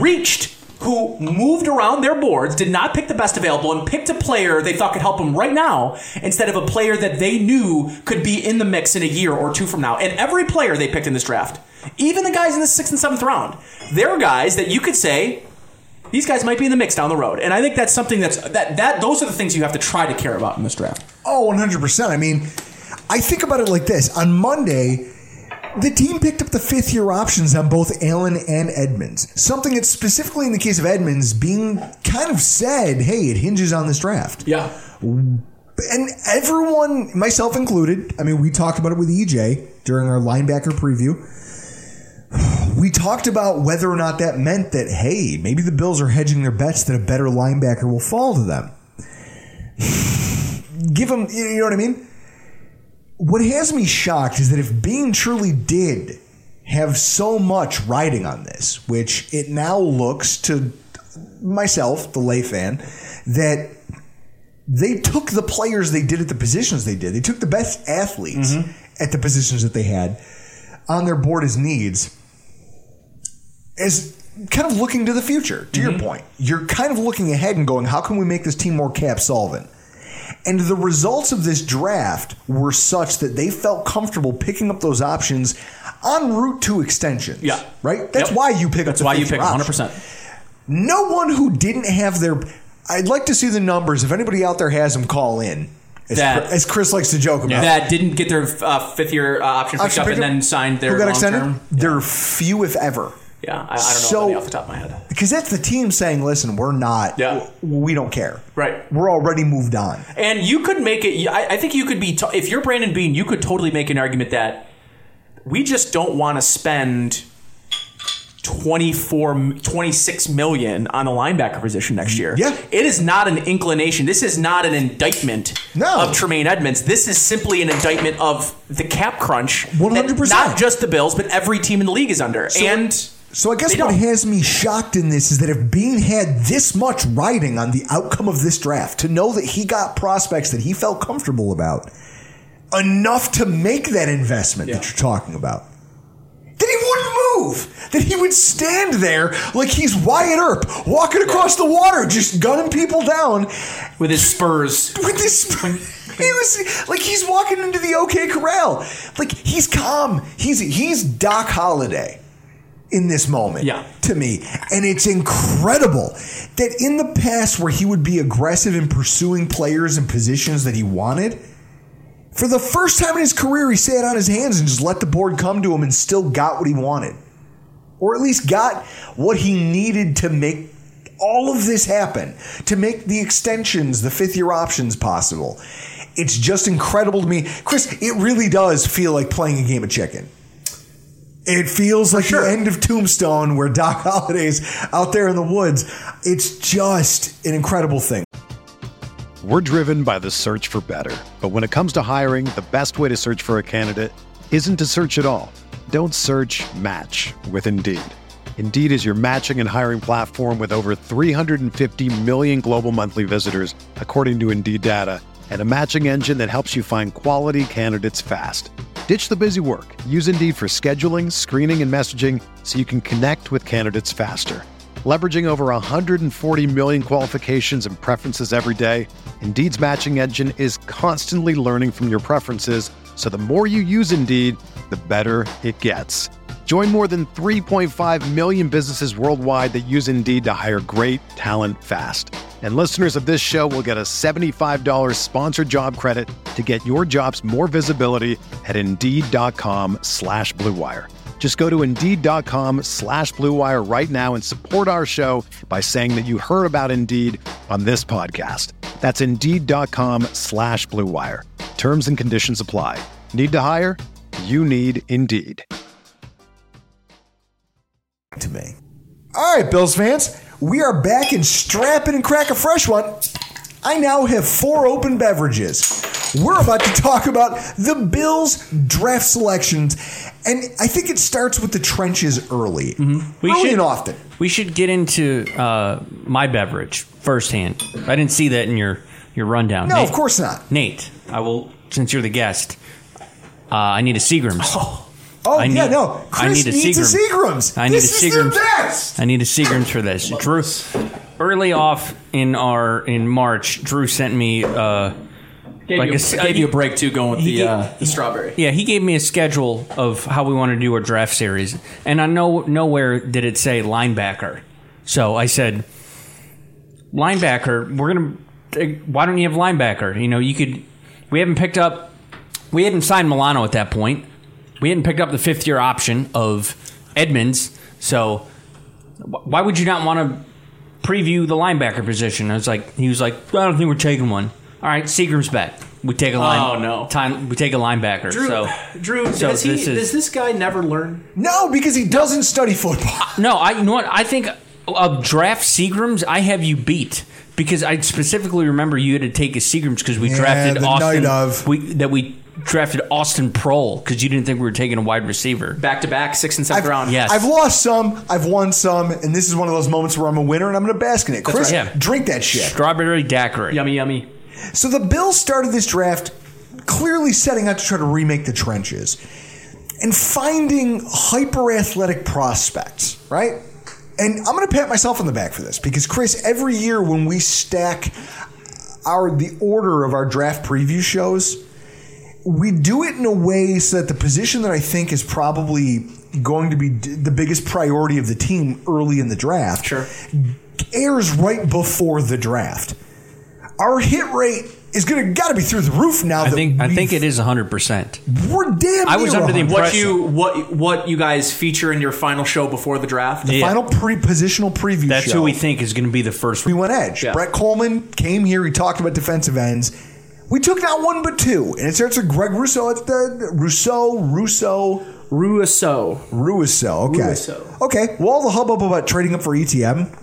moved around their boards, did not pick the best available, and picked a player they thought could help them right now instead of a player that they knew could be in the mix in a year or two from now. And every player they picked in this draft, even the guys in the 6th and 7th round, they're guys that you could say, these guys might be in the mix down the road. And I think that's something those are the things you have to try to care about in this draft. Oh, 100%. I mean, I think about it like this. On Monday, the team picked up the 5th-year options on both Allen and Edmonds. Something that specifically in the case of Edmonds being kind of said, hey, it hinges on this draft. Yeah. And everyone, myself included, I mean, we talked about it with EJ during our linebacker preview. We talked about whether or not that meant that, hey, maybe the Bills are hedging their bets that a better linebacker will fall to them. Give them, you know what I mean? What has me shocked is that if Beane truly did have so much riding on this, which it now looks to myself, the lay fan, that they took the players they did at the positions they did. They took the best athletes at the positions that they had on their board as needs, as kind of looking to the future, to your point. You're kind of looking ahead and going, how can we make this team more cap solvent? And the results of this draft were such that they felt comfortable picking up those options en route to extensions. Yeah. Right? That's why you pick That's up the why you fifth pick option. 100%. No one who didn't have their... I'd like to see the numbers. If anybody out there has them, call in. As Chris likes to joke about. That didn't get their 5th-year option picked up and then signed their long-term. They're few, if ever. Yeah, I don't know any off the top of my head. Because that's the team saying, listen, we're not, we don't care. Right. We're already moved on. And you could make it, I think you could be, if you're Brandon Beane, you could totally make an argument that we just don't want to spend $26 million on the linebacker position next year. Yeah. It is not an inclination. This is not an indictment of Tremaine Edmonds. This is simply an indictment of the cap crunch. 100%. Not just the Bills, but every team in the league is under. So I guess what has me shocked in this is that if Beane had this much riding on the outcome of this draft, to know that he got prospects that he felt comfortable about, enough to make that investment that you're talking about, that he wouldn't move, that he would stand there like he's Wyatt Earp, walking across the water, just gunning people down. With his spurs. He was like he's walking into the OK Corral. Like, he's calm. He's Doc Holliday in this moment to me. And it's incredible that in the past where he would be aggressive in pursuing players and positions that he wanted, for the first time in his career, he sat on his hands and just let the board come to him and still got what he wanted. Or at least got what he needed to make all of this happen, to make the extensions, the 5th-year options possible. It's just incredible to me. Chris, it really does feel like playing a game of chicken. It feels like the end of Tombstone where Doc Holliday's out there in the woods. It's just an incredible thing. We're driven by the search for better. But when it comes to hiring, the best way to search for a candidate isn't to search at all. Don't search, match with Indeed. Indeed is your matching and hiring platform with over 350 million global monthly visitors, according to Indeed data, and a matching engine that helps you find quality candidates fast. Ditch the busy work. Use Indeed for scheduling, screening, and messaging so you can connect with candidates faster. Leveraging over 140 million qualifications and preferences every day, Indeed's matching engine is constantly learning from your preferences, so the more you use Indeed, the better it gets. Join more than 3.5 million businesses worldwide that use Indeed to hire great talent fast. And listeners of this show will get a $75 sponsored job credit to get your jobs more visibility at Indeed.com/Blue Wire. Just go to Indeed.com/Blue Wire right now and support our show by saying that you heard about Indeed on this podcast. That's Indeed.com/Blue Wire. Terms and conditions apply. Need to hire? You need Indeed. To me. All right, Bills fans, we are back and strap in and crack a fresh one. I now have 4 open beverages. We're about to talk about the Bills draft selections, and I think it starts with the trenches early. Early and often. We should get into my beverage firsthand. I didn't see that in your rundown. No, Nate, of course not. Nate, I will, since you're the guest, I need a Seagram's. Chris needs a Seagram's. I need a Seagram's. The best. I need a Seagram's for this. Drew, early off in March, Drew sent me gave you a break too, going with the strawberry. Yeah, he gave me a schedule of how we want to do our draft series, and I know nowhere did it say linebacker. So I said, linebacker. Why don't you have linebacker? You know, you could. We hadn't signed Milano at that point. We hadn't picked up the 5th-year option of Edmonds, so why would you not want to preview the linebacker position? He was like, I don't think we're taking one. All right, Seagram's back. We take a we take a linebacker. Drew, does this guy never learn? No, because he doesn't study football. No, you know what? I think of draft Seagram's, I have you beat. Because I specifically remember you had to take a Seagram's because we drafted Austin. We drafted Austin Prohl because you didn't think we were taking a wide receiver. Back-to-back, 6th and 7th round. Yes. I've lost some, I've won some, and this is one of those moments where I'm a winner and I'm going to bask in it. Chris, drink that shit. Strawberry daiquiri. Yummy, yummy. So the Bills started this draft clearly setting out to try to remake the trenches and finding hyper-athletic prospects, right? And I'm going to pat myself on the back for this because, Chris, every year when we stack the order of our draft preview shows, we do it in a way so that the position that I think is probably going to be the biggest priority of the team early in the draft airs right before the draft. Our hit rate is got to be through the roof now. I think it is 100%. We're damn. I was under the impression what you guys feature in your final show before the draft. The final positional preview. That's show. who we think is going to be the first. We went edge. Yeah. Brett Coleman came here. He talked about defensive ends. We took not one but 2, and it starts with Greg Rousseau at the Rousseau. Okay. Okay. Well, all the hubbub about trading up for ETM,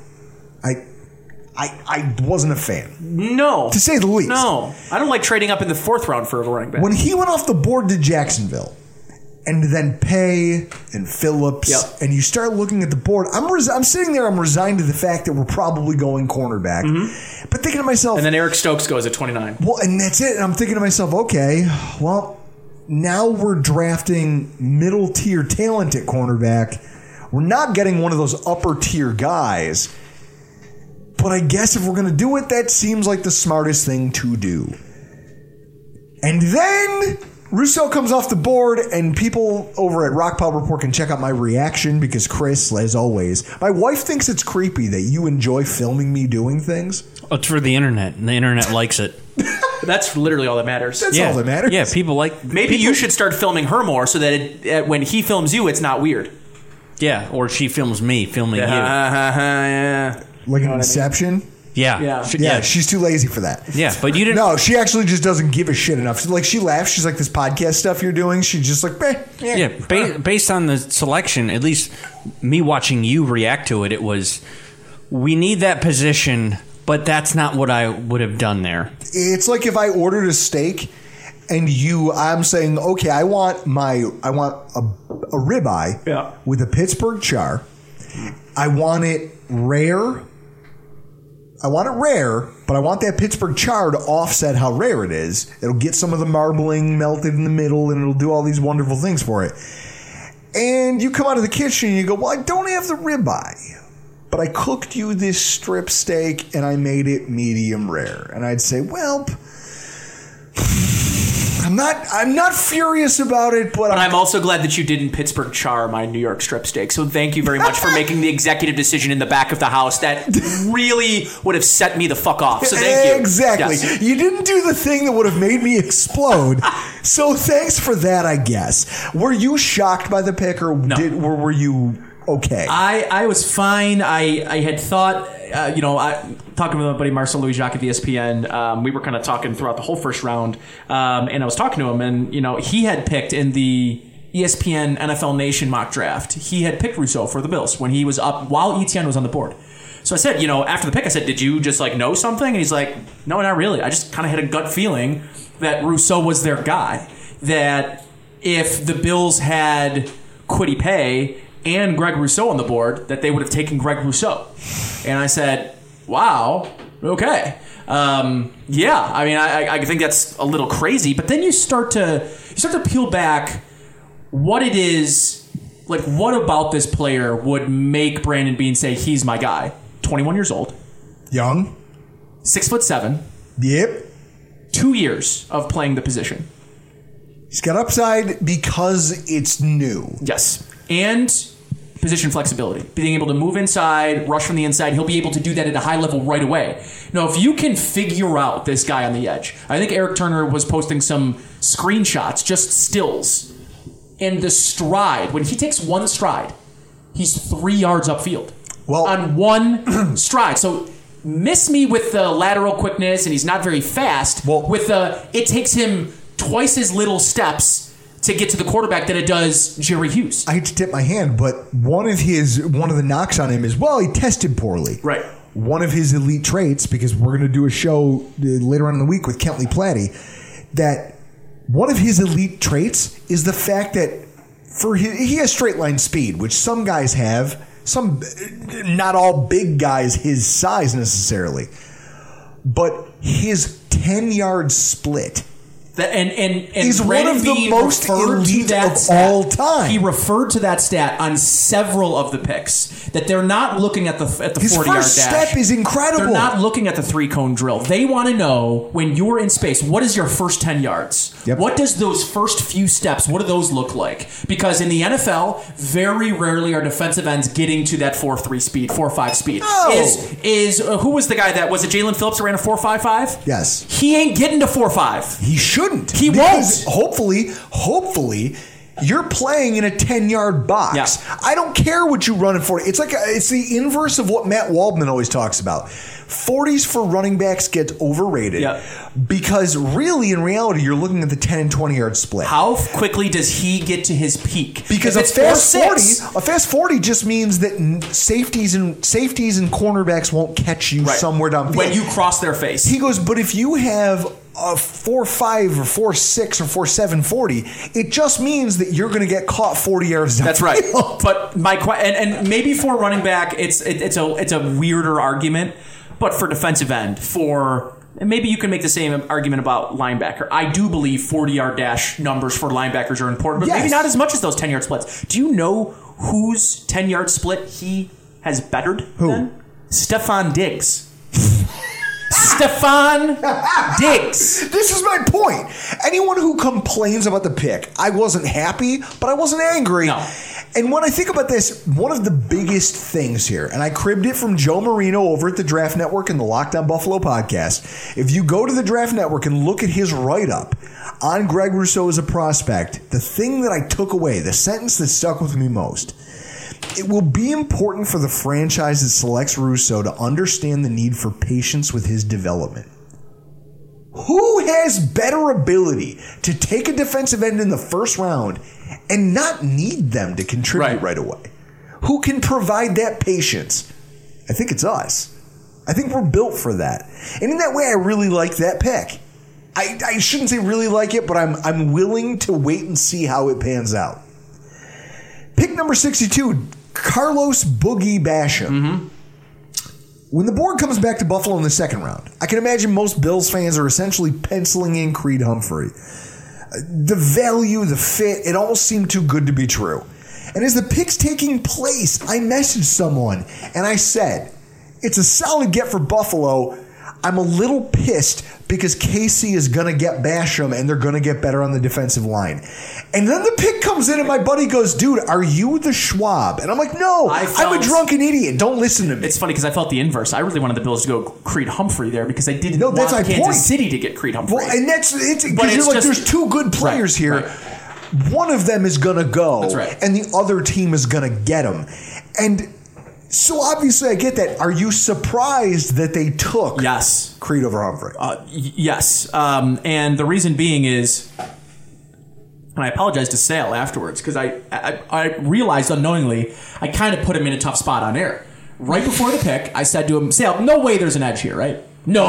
I wasn't a fan. No. To say the least. No. I don't like trading up in the 4th round for a running back. When he went off the board to Jacksonville, and then Pay and Phillips, and you start looking at the board, I'm sitting there, I'm resigned to the fact that we're probably going cornerback. Mm-hmm. But thinking to myself... And then Eric Stokes goes at 29. Well, and that's it. And I'm thinking to myself, okay, well, now we're drafting middle-tier talent at cornerback. We're not getting one of those upper-tier guys. But I guess if we're going to do it, that seems like the smartest thing to do. And then Rousseau comes off the board, and people over at Rock Pile Report can check out my reaction because, Chris, as always, my wife thinks it's creepy that you enjoy filming me doing things. It's for the internet, and the internet likes it. That's literally all that matters. That's all that matters. Yeah, people like... Maybe you should start filming her more so that when he films you, it's not weird. Yeah, or she films me filming you. Yeah. Like an Inception? Yeah. She's too lazy for that. Yeah, but you didn't. No, she actually just doesn't give a shit enough. Like, she laughs. She's like, this podcast stuff you're doing, she's just like, Based on the selection, at least me watching you react to it, it was, we need that position, but that's not what I would have done there. It's like if I ordered a steak and I'm saying, okay, I want a ribeye with a Pittsburgh char. I want it rare. But I want that Pittsburgh char to offset how rare it is. It'll get some of the marbling melted in the middle, and it'll do all these wonderful things for it. And you come out of the kitchen and you go, well, I don't have the ribeye, but I cooked you this strip steak and I made it medium rare. And I'd say, well, I'm not furious about it, but I'm also glad that you didn't Pittsburgh char my New York strip steak. So thank you very much for making the executive decision in the back of the house that really would have set me the fuck off. So thank you. Exactly. Yes. You didn't do the thing that would have made me explode. So thanks for that, I guess. Were you shocked by the pick, or were you okay? I was fine. I had thought, talking with my buddy Marcel Louis Jacques at the ESPN, we were kind of talking throughout the whole first round, and I was talking to him, and he had picked in the ESPN NFL Nation mock draft, he had picked Rousseau for the Bills when he was up while Etienne was on the board. So I said, after the pick, I said, did you just know something? And he's like, no, not really. I just kind of had a gut feeling that Rousseau was their guy. That if the Bills had Kwity Paye and Greg Rousseau on the board, that they would have taken Greg Rousseau. And I said, wow, okay. I think that's a little crazy. But then you start to peel back what it is, what about this player would make Brandon Beane say he's my guy? 21 years old. Young. 6'7". Yep. 2 years of playing the position. He's got upside because it's new. Yes. And position flexibility. Being able to move inside, rush from the inside. He'll be able to do that at a high level right away. Now, if you can figure out this guy on the edge, I think Eric Turner was posting some screenshots, just stills. And the stride, when he takes one stride, he's 3 yards upfield. Well, on one stride. So miss me with the lateral quickness, and he's not very fast. Well, it takes him twice as little steps to get to the quarterback than it does Jerry Hughes. I hate to tip my hand, but one of the knocks on him is, well, he tested poorly. Right. One of his elite traits, because we're going to do a show later on in the week with Kentley Platty, that one of his elite traits is the fact that he has straight line speed, which some guys have. Not all big guys his size necessarily, but his 10-yard split. He's one of the most elite of all time. He referred to that stat on several of the picks, that they're not looking at the 40-yard dash. His first step is incredible. They're not looking at the 3-cone drill. They want to know, when you're in space, what is your first 10 yards? Yep. What does those first few steps, what do those look like? Because in the NFL, very rarely are defensive ends getting to that 4.3 speed, 4.5 speed. No. Who was the guy that, was it Jalen Phillips that ran a 4.55? Yes. He ain't getting to 4.5. He shouldn't. He won't. Hopefully, you're playing in a 10-yard box. Yeah. I don't care what you run it for. It's it's the inverse of what Matt Waldman always talks about. 40s for running backs get overrated because really, in reality, you're looking at the 10 and 20-yard split. How quickly does he get to his peak? Because a fast 40 just means that safeties and cornerbacks won't catch you somewhere downfield when you cross their face. He goes, but if you have a 4.5 or 4.6 or 4.7 40, it just means that you're going to get caught 40 yards down. That's right. But and maybe for running back, it's a weirder argument. But for defensive end, and maybe you can make the same argument about linebacker. I do believe 40-yard dash numbers for linebackers are important, but maybe not as much as those 10-yard splits. Do you know whose 10-yard split he has bettered? Who? Stefon Diggs. Stefon Diggs. This is my point. Anyone who complains about the pick, I wasn't happy, but I wasn't angry. No. And when I think about this, one of the biggest things here, and I cribbed it from Joe Marino over at the Draft Network and the Locked On Buffalo podcast. If you go to the Draft Network and look at his write-up on Greg Rousseau as a prospect, the thing that I took away, the sentence that stuck with me most, It will be important for the franchise that selects Russo to understand the need for patience with his development. Who has better ability to take a defensive end in the first round and not need them to contribute right away? Who can provide that patience? I think it's us. I think we're built for that. And in that way, I really like that pick. I shouldn't say really like it, but I'm willing to wait and see how it pans out. Pick number 62, Carlos Boogie Basham. When the board comes back to Buffalo in the second round, I can imagine most Bills fans are essentially penciling in Creed Humphrey. The value, the fit, it all seemed too good to be true. And as the pick's taking place, I messaged someone and I said, it's a solid get for Buffalo. I'm a little pissed because KC is going to get Basham and they're going to get better on the defensive line. And then the pick comes in and my buddy goes, dude, are you the Schwab? And I'm like, no, I'm a drunken idiot. Don't listen to me. It's funny because I felt the inverse. I really wanted the Bills to go Creed Humphrey there because I didn't want Kansas City to get Creed Humphrey. Well, and it's because you're like, there's two good players here. Right. One of them is going to go, and the other team is going to get him. And so obviously I get that. Are you surprised that they took Creed over Humphrey? Yes. And the reason being is, and I apologize to Sale afterwards, because I realized unknowingly I kind of put him in a tough spot on air. Right before the pick, I said to him, Sale, no way there's an edge here, right? No.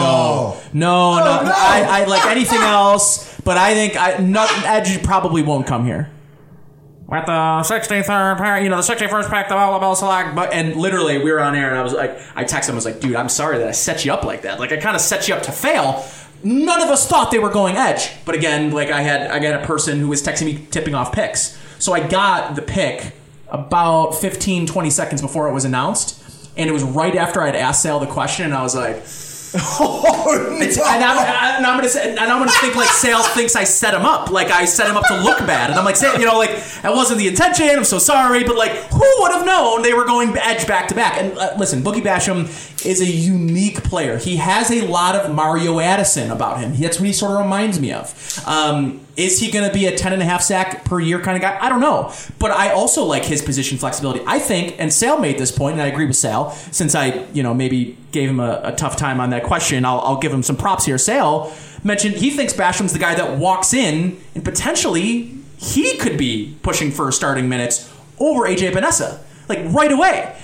I like anything else, but I think edge probably won't come here. At the 63rd pair, the 61st pick, the Bell select. And literally, we were on air, and I was like, I texted him, I was like, dude, I'm sorry that I set you up like that. Like, I kind of set you up to fail. None of us thought they were going edge. But again, like, I got a person who was texting me tipping off picks. So I got the pick about 15, 20 seconds before it was announced. And it was right after I'd asked Sale the question, and I was like, and I'm gonna think like Sale thinks I set him up, like I set him up to look bad, and I'm like, like that wasn't the intention. I'm so sorry, but like, who would have known they were going edge back to back? And listen, Boogie Basham is a unique player. He has a lot of Mario Addison about him. That's what he sort of reminds me of. Is he going to be a 10.5 sack per year kind of guy? I don't know. But I also like his position flexibility. I think, and Sale made this point, and I agree with Sale, since I, maybe gave him a tough time on that question, I'll give him some props here. Sale mentioned he thinks Basham's the guy that walks in and potentially he could be pushing for starting minutes over AJ Epinesa. Like right away.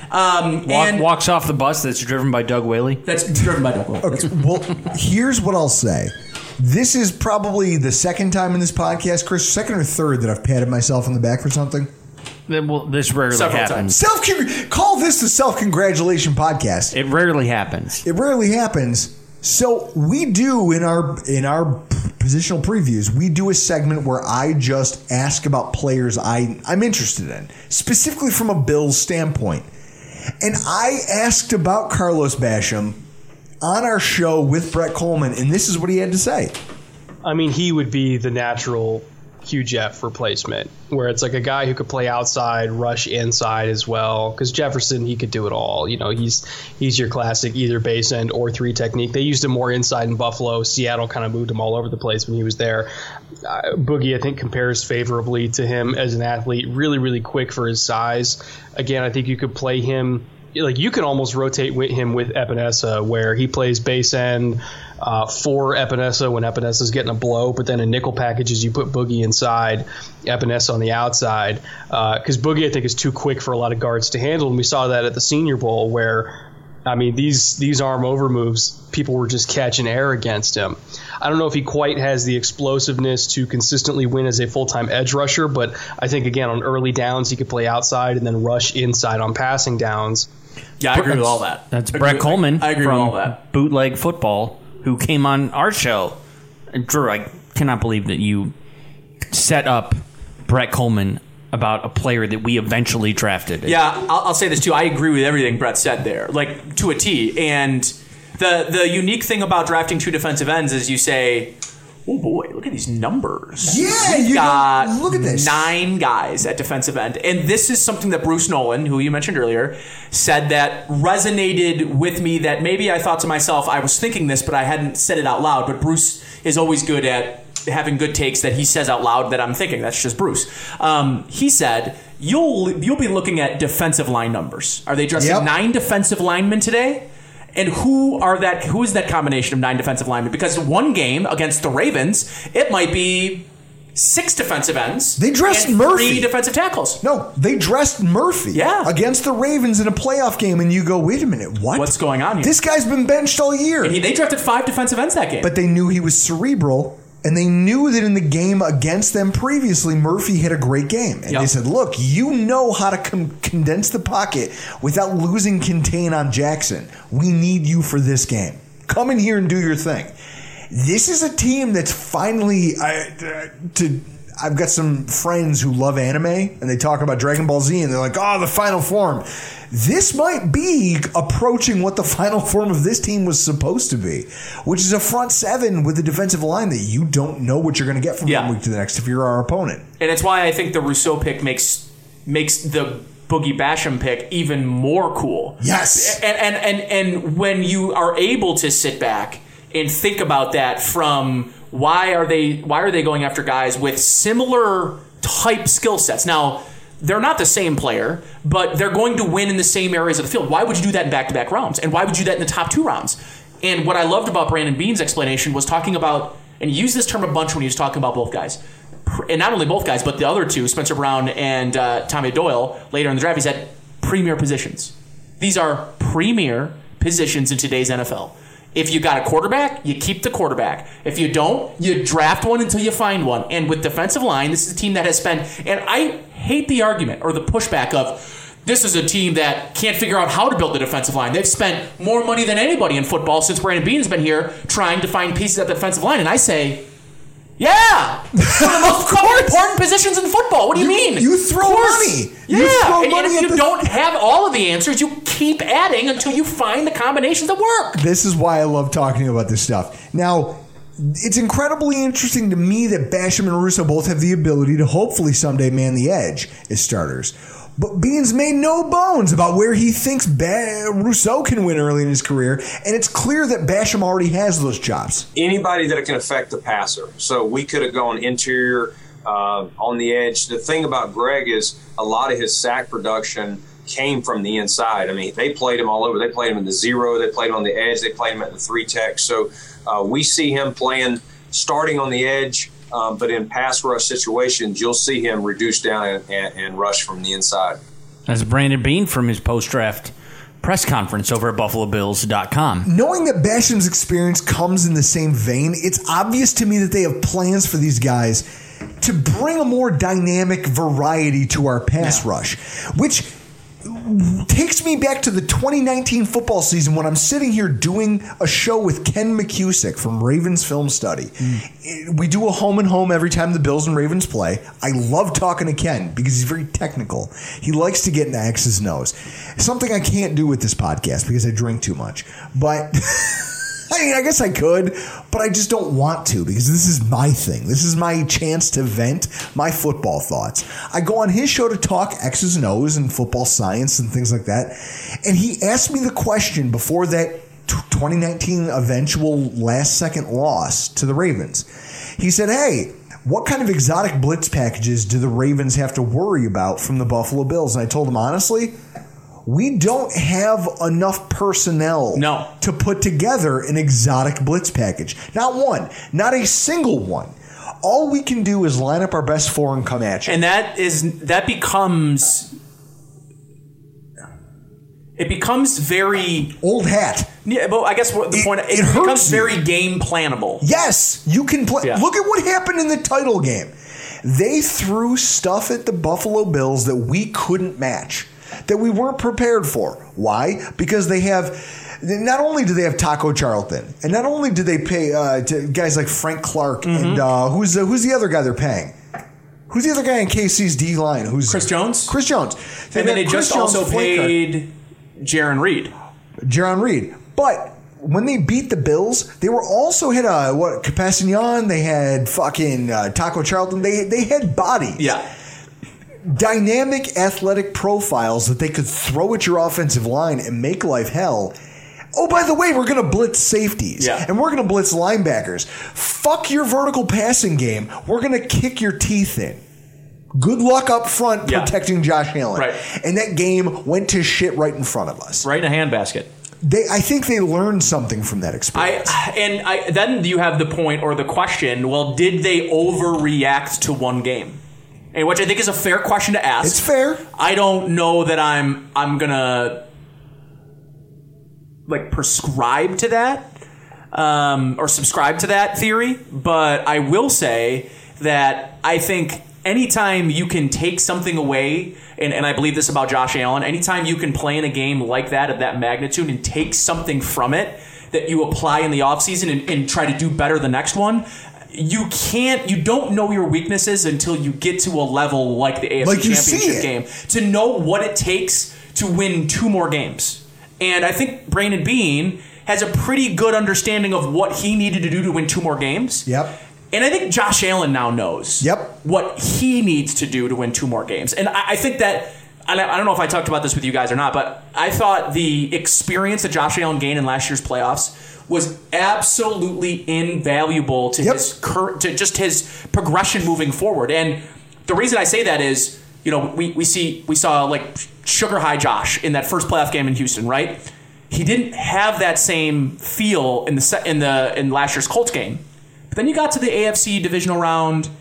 And walks off the bus that's driven by Doug Whaley? That's driven by Doug Whaley. Okay, well, here's what I'll say. This is probably the second time in this podcast, Chris, second or third, that I've patted myself on the back for something. Well, this rarely happens. Call this the self-congratulation podcast. It rarely happens. It rarely happens. So we do in our positional previews, we do a segment where I just ask about players I'm interested in, specifically from a Bills standpoint. And I asked about Carlos Basham on our show with Brett Coleman, and this is what he had to say. I mean, he would be the natural Hugh Jeff replacement, where it's like a guy who could play outside, rush inside as well. Because Jefferson, he could do it all. He's your classic either base end or 3 technique. They used him more inside in Buffalo. Seattle kind of moved him all over the place when he was there. Boogie, I think, compares favorably to him as an athlete. Really, really quick for his size. Again, I think you could play him. Like, you can almost rotate with him with Epinesa, where he plays base end for Epinesa when Epinesa's getting a blow, but then in nickel packages you put Boogie inside, Epinesa on the outside, because Boogie, I think, is too quick for a lot of guards to handle, and we saw that at the Senior Bowl where, I mean, these arm over moves, people were just catching air against him. I don't know if he quite has the explosiveness to consistently win as a full-time edge rusher, but I think, again, on early downs he could play outside and then rush inside on passing downs. Yeah, I agree with all that. That's Brett Coleman I agree from with all that. Bootleg Football, who came on our show. And Drew, I cannot believe that you set up Brett Coleman about a player that we eventually drafted. Yeah, I'll say this too. I agree with everything Brett said there, like to a T. And the unique thing about drafting 2 defensive ends is you say, oh boy, look at these numbers. Yeah, We've got look at this. 9 guys at defensive end. And this is something that Bruce Nolan, who you mentioned earlier, said that resonated with me, that maybe I thought to myself, I was thinking this, but I hadn't said it out loud. But Bruce is always good at having good takes that he says out loud that I'm thinking. That's just Bruce. He said, you'll be looking at defensive line numbers. Are they dressing 9 defensive linemen today? And who is that combination of 9 defensive linemen? Because one game against the Ravens, it might be 6 defensive ends. They dressed and Murphy. 3 defensive tackles. No, they dressed Murphy against the Ravens in a playoff game, and you go, wait a minute, what? What's going on here? This guy's been benched all year. And they drafted 5 defensive ends that game. But they knew he was cerebral, and they knew that in the game against them previously, Murphy had a great game. And they said, look, you know how to condense the pocket without losing contain on Jackson. We need you for this game. Come in here and do your thing. This is a team that's finally... I've got some friends who love anime, and they talk about Dragon Ball Z, and they're like, oh, the final form. This might be approaching what the final form of this team was supposed to be, which is a front 7 with a defensive line that you don't know what you're going to get from one week to the next if you're our opponent. And it's why I think the Rousseau pick makes the Boogie Basham pick even more cool. Yes. And when you are able to sit back and think about that from why are they going after guys with similar type skill sets? Now, they're not the same player, but they're going to win in the same areas of the field. Why would you do that in back-to-back rounds? And why would you do that in the top 2 rounds? And what I loved about Brandon Beane's explanation was talking about, and he used this term a bunch when he was talking about both guys. And not only both guys, but the other 2, Spencer Brown and Tommy Doyle, later in the draft, he said, premier positions. These are premier positions in today's NFL. If you got a quarterback, you keep the quarterback. If you don't, you draft one until you find one. And with defensive line, this is a team that has spent, and I hate the argument or the pushback of, this is a team that can't figure out how to build the defensive line. They've spent more money than anybody in football since Brandon Beane has been here trying to find pieces at the defensive line. And I say, yeah, one of the most important positions in football. What do you mean? You throw money. Yeah, and if you don't have all of the answers, you keep adding until you find the combinations that work. This is why I love talking about this stuff. Now, it's incredibly interesting to me that Basham and Russo both have the ability to hopefully someday man the edge as starters. But Beane's made no bones about where he thinks Rousseau can win early in his career, and it's clear that Basham already has those chops. Anybody that can affect the passer. So we could have gone interior on the edge. The thing about Greg is a lot of his sack production came from the inside. I mean, they played him all over. They played him in the 0. They played him on the edge. They played him at the 3 tech. So we see him starting on the edge. But in pass rush situations, you'll see him reduce down and rush from the inside. That's Brandon Beane from his post-draft press conference over at BuffaloBills.com. Knowing that Basham's experience comes in the same vein, it's obvious to me that they have plans for these guys to bring a more dynamic variety to our pass rush, which takes me back to the 2019 football season when I'm sitting here doing a show with Ken McCusick from Ravens Film Study. We do a home and home every time the Bills and Ravens play. I love talking to Ken because he's very technical. He likes to get into X's and O's. Something I can't do with this podcast because I drink too much. But I mean, I guess I could, but I just don't want to because this is my thing. This is my chance to vent my football thoughts. I go on his show to talk X's and O's and football science and things like that. And he asked me the question before that 2019 eventual last-second loss to the Ravens. He said, hey, what kind of exotic blitz packages do the Ravens have to worry about from the Buffalo Bills? And I told him, honestly, we don't have enough personnel to put together an exotic blitz package. Not one. Not a single one. All we can do is line up our best 4 and come at you. And that becomes very old hat. Yeah, but I guess the point it becomes very game plannable. Yes, you can play. Yeah. Look at what happened in the title game. They threw stuff at the Buffalo Bills that we couldn't match, that we weren't prepared for. Why? Because they have. Not only do they have Taco Charlton, and not only do they pay to guys like Frank Clark, and who's the other guy they're paying? Who's the other guy in KC's D line? Who's Chris Jones? Chris Jones. And then they just also paid Jaron Reed. Jaron Reed. But when they beat the Bills, they were also had Capassignon. They had fucking Taco Charlton. They had bodies. Yeah. Dynamic athletic profiles that they could throw at your offensive line and make life hell. Oh, by the way, we're going to blitz safeties. Yeah. And we're going to blitz linebackers. Fuck your vertical passing game. We're going to kick your teeth in. Good luck up front protecting Josh Allen. Right. And that game went to shit right in front of us. Right in a handbasket. I think they learned something from that experience. Then you have the point or the question, well, did they overreact to one game? And which I think is a fair question to ask. It's fair. I don't know that I'm going to prescribe to that or subscribe to that theory, but I will say that I think anytime you can take something away, and I believe this about Josh Allen, anytime you can play in a game like that of that magnitude and take something from it that you apply in the offseason and try to do better the next one, you don't know your weaknesses until you get to a level like the AFC Championship game to know what it takes to win 2 more games. And I think Brandon Beane has a pretty good understanding of what he needed to do to win 2 more games. Yep. And I think Josh Allen now knows what he needs to do to win 2 more games. And I think that, I don't know if I talked about this with you guys or not, but I thought the experience that Josh Allen gained in last year's playoffs was absolutely invaluable to his progression moving forward. And the reason I say that is, we saw like sugar high Josh in that first playoff game in Houston, right? He didn't have that same feel in last year's Colts game. But then you got to the AFC divisional round,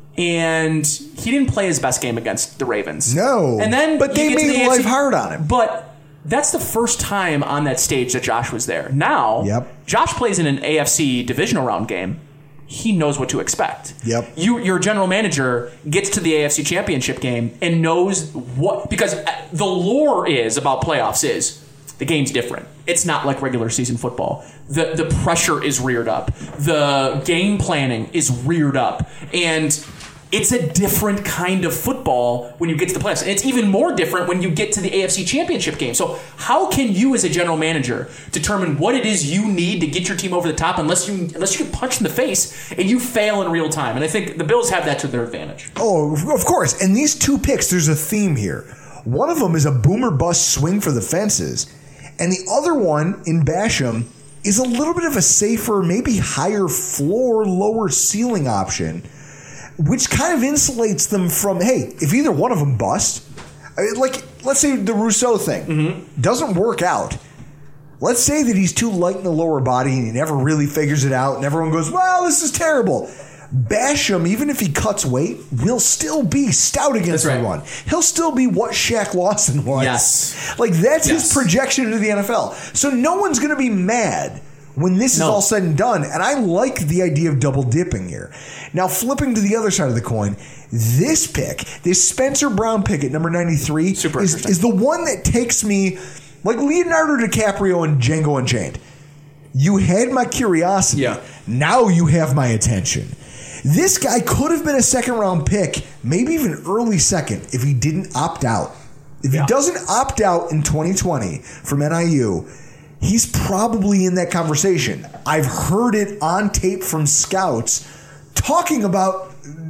and he didn't play his best game against the Ravens. No. And then but they made life hard on him. But that's the first time on that stage that Josh was there. Now, Josh plays in an AFC divisional round game. He knows what to expect. Yep. Your general manager gets to the AFC Championship game and knows what, because the lore is about playoffs is the game's different. It's not like regular season football. The pressure is reared up. The game planning is reared up. And it's a different kind of football when you get to the playoffs. And it's even more different when you get to the AFC Championship game. So how can you as a general manager determine what it is you need to get your team over the top unless you get punched in the face and you fail in real time? And I think the Bills have that to their advantage. Oh, of course. And these 2 picks, there's a theme here. One of them is a boomer bust swing for the fences. And the other one in Basham is a little bit of a safer, maybe higher floor, lower ceiling option, which kind of insulates them from, hey, if either one of them bust, like let's say the Rousseau thing doesn't work out. Let's say that he's too light in the lower body and he never really figures it out and everyone goes, well, this is terrible. Basham, even if he cuts weight, will still be stout against the run. He'll still be what Shaq Lawson was. Yes. Like, that's his projection into the NFL. So no one's going to be mad when this is all said and done. And I like the idea of double dipping here. Now, flipping to the other side of the coin, this pick, this Spencer Brown pick at number 93 is the one that takes me like Leonardo DiCaprio in Django Unchained. You had my curiosity. Yeah. Now you have my attention. This guy could have been a 2nd-round pick, maybe even early 2nd, if he didn't opt out. If he doesn't opt out in 2020 from NIU, he's probably in that conversation. I've heard it on tape from scouts talking about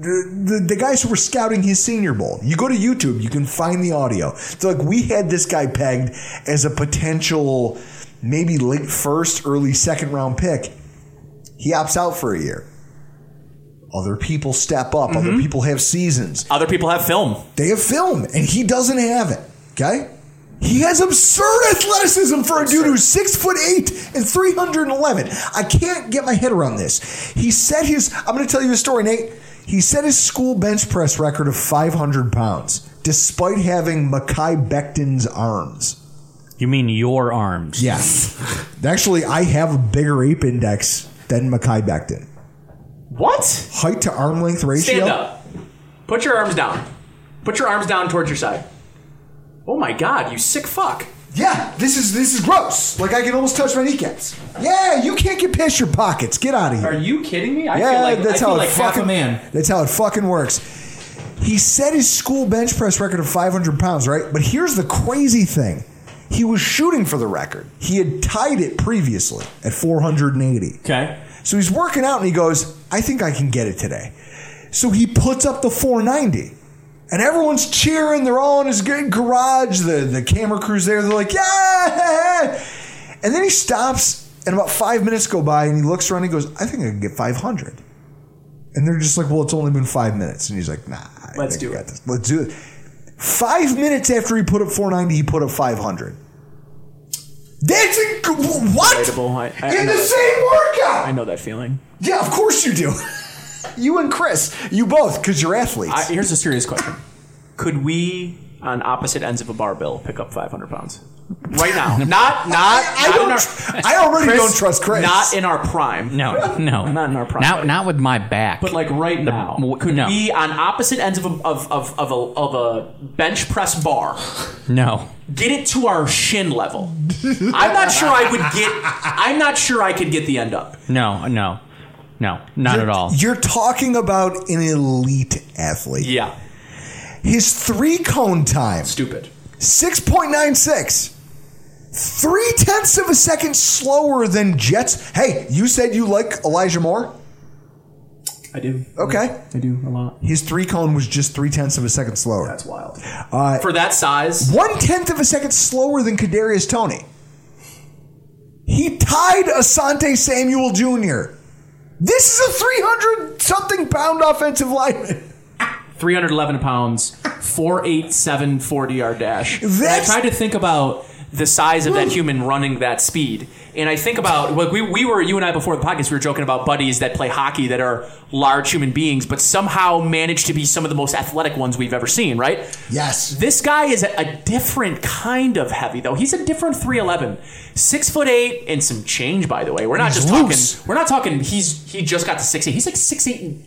the guys who were scouting his Senior Bowl. You go to YouTube, you can find the audio. It's like we had this guy pegged as a potential maybe late 1st, early 2nd-round pick. He opts out for a year. Other people step up. Other people have seasons. Other people have film. They have film, and he doesn't have it. Okay? He has absurd athleticism for a dude who's 6'8" and 311. I can't get my head around this. He set I'm going to tell you a story, Nate. He set his school bench press record of 500 pounds, despite having Mekhi Becton's arms. You mean your arms? Yes. Actually, I have a bigger ape index than Mekhi Becton. What? Height to arm length ratio? Stand up. Put your arms down. Put your arms down towards your side. Oh my God, you sick fuck. Yeah, this is gross. Like I can almost touch my kneecaps. Yeah, you can't get past your pockets. Get out of here. Are you kidding me? I feel like half a man. That's how it fucking works. He set his school bench press record of 500 pounds, right? But here's the crazy thing. He was shooting for the record. He had tied it previously at 480. Okay. So he's working out and he goes, I think I can get it today. So he puts up the 490. And everyone's cheering. They're all in his garage. The camera crew's there. They're like, yeah! And then he stops, and about 5 minutes go by, and he looks around and he goes, I think I can get 500. And they're just like, well, it's only been 5 minutes. And he's like, nah. Let's do it. Let's do it. 5 minutes after he put up 490, he put up 500. That's what? In the same workout. I know that feeling. Yeah, of course you do. You and Chris, you both, because you're athletes. Here's a serious question: could we, on opposite ends of a barbell, pick up 500 pounds right now? I already don't trust Chris. Not in our prime. No, not in our prime. Not with my back. But like right now, could we, on opposite ends of a bench press bar? No. Get it to our shin level. I'm not sure I could get the end up. No, not at all. You're talking about an elite athlete. Yeah. His 3-cone time. Stupid. 6.96. 0.3 of a second slower than Jets. Hey, you said you like Elijah Moore? I do. Okay. I do a lot. His 3-cone was just 0.3 of a second slower. That's wild. For that size. 0.1 of a second slower than Kadarius Toney. He tied Asante Samuel Jr. This is a 300-something pound offensive lineman. 311 pounds, 4.87 40-yard dash. I tried to think about the size of that human running that speed. And I think about, like you and I before the podcast, we were joking about buddies that play hockey that are large human beings, but somehow manage to be some of the most athletic ones we've ever seen, right? Yes. This guy is a different kind of heavy, though. He's a different 311. 6'8" and some change, by the way. We're not talking he just got to 6'8". He's like 6'8"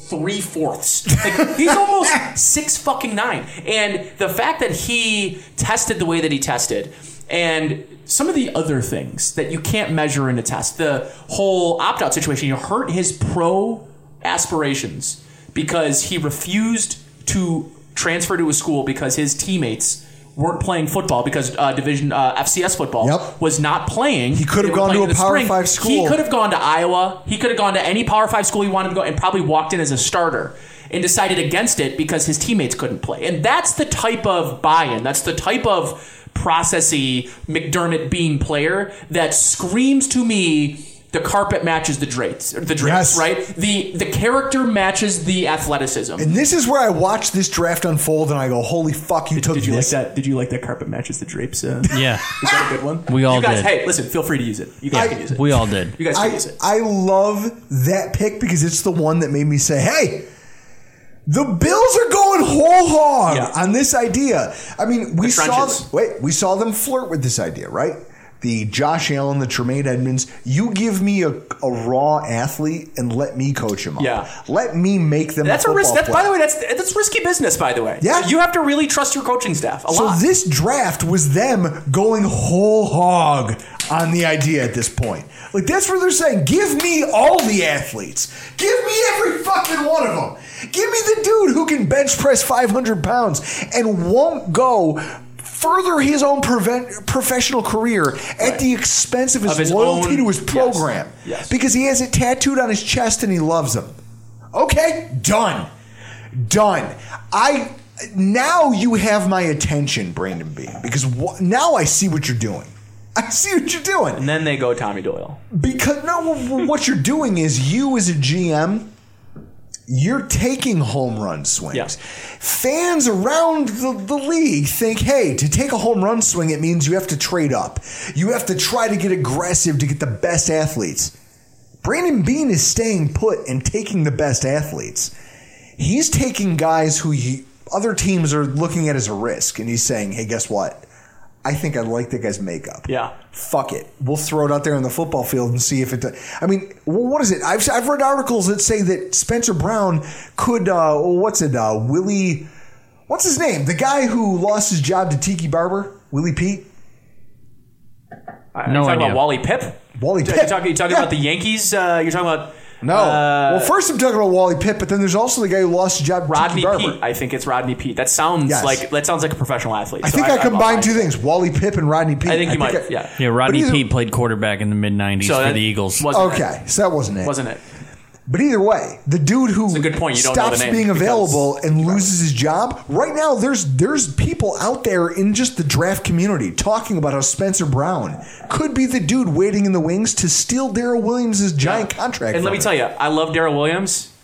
3/4. Like, he's almost 6'9". And the fact that he tested the way that he tested, and some of the other things that you can't measure in a test, the whole opt-out situation, you hurt his pro aspirations because he refused to transfer to a school because his teammates weren't playing football because division FCS football was not playing. He could have gone to a Power 5 school. He could have gone to Iowa. He could have gone to any Power 5 school he wanted to go and probably walked in as a starter and decided against it because his teammates couldn't play. And that's the type of buy-in. That's the type of processy McDermott Bean player that screams to me the carpet matches the drapes, Yes. right? The character matches the athleticism. And this is where I watch this draft unfold and I go, holy fuck, you took Did you this. like that? Did you like that carpet matches the drapes? Yeah. Is that a good one? We all you guys, did. Hey, listen, feel free to use it. You guys can use it. We all did. You guys can use it. I love that pick because it's the one that made me say, hey, the Bills are going whole hog on this idea. I mean, we saw them flirt with this idea, right? The Josh Allen, the Tremaine Edmonds. You give me a raw athlete and let me coach him up. Yeah. Let me make them. That's a risk. football By player. the way, that's risky business. By the way, Yeah. you have to really trust your coaching staff a lot. So this draft was them going whole hog on the idea at this point. Like, that's where they're saying, give me all the athletes. Give me every fucking one of them. Give me the dude who can bench press 500 pounds and won't go further his own professional career at the expense of his loyalty to his program. Yes. Because he has it tattooed on his chest and he loves them. Okay, done. Now you have my attention, Brandon Bean, because now I see what you're doing. I see what you're doing. And then they go Tommy Doyle. Because what you're doing is you as a GM, you're taking home run swings. Yeah. Fans around the league think, hey, to take a home run swing, it means you have to trade up. You have to try to get aggressive to get the best athletes. Brandon Bean is staying put and taking the best athletes. He's taking guys who other teams are looking at as a risk, and he's saying, hey, guess what? I think I like that guy's makeup. Yeah. Fuck it. We'll throw it out there on the football field and see if it does. I mean, what is it? I've read articles that say that Spencer Brown could, what's his name? The guy who lost his job to Tiki Barber? Willie Pete? No idea. About Wally Pipp? Wally Pipp. You talking about the Yankees? You're talking about... No. Well, first I'm talking about Wally Pipp, but then there's also the guy who lost his job to Rodney Tiki Barber. Pete. I think it's Rodney Pete. That sounds like a professional athlete. I think I combined two things: Wally Pipp and Rodney Pete. I think you might. Yeah. Rodney Pete played quarterback in the mid-'90s for the Eagles. Okay, so that wasn't it. Wasn't it? But either way, the dude who a good point. You don't know the stops name being because- available and loses his job, right now there's people out there in just the draft community talking about how Spencer Brown could be the dude waiting in the wings to steal Darrell Williams' giant contract. And let me tell you, I love Darrell Williams.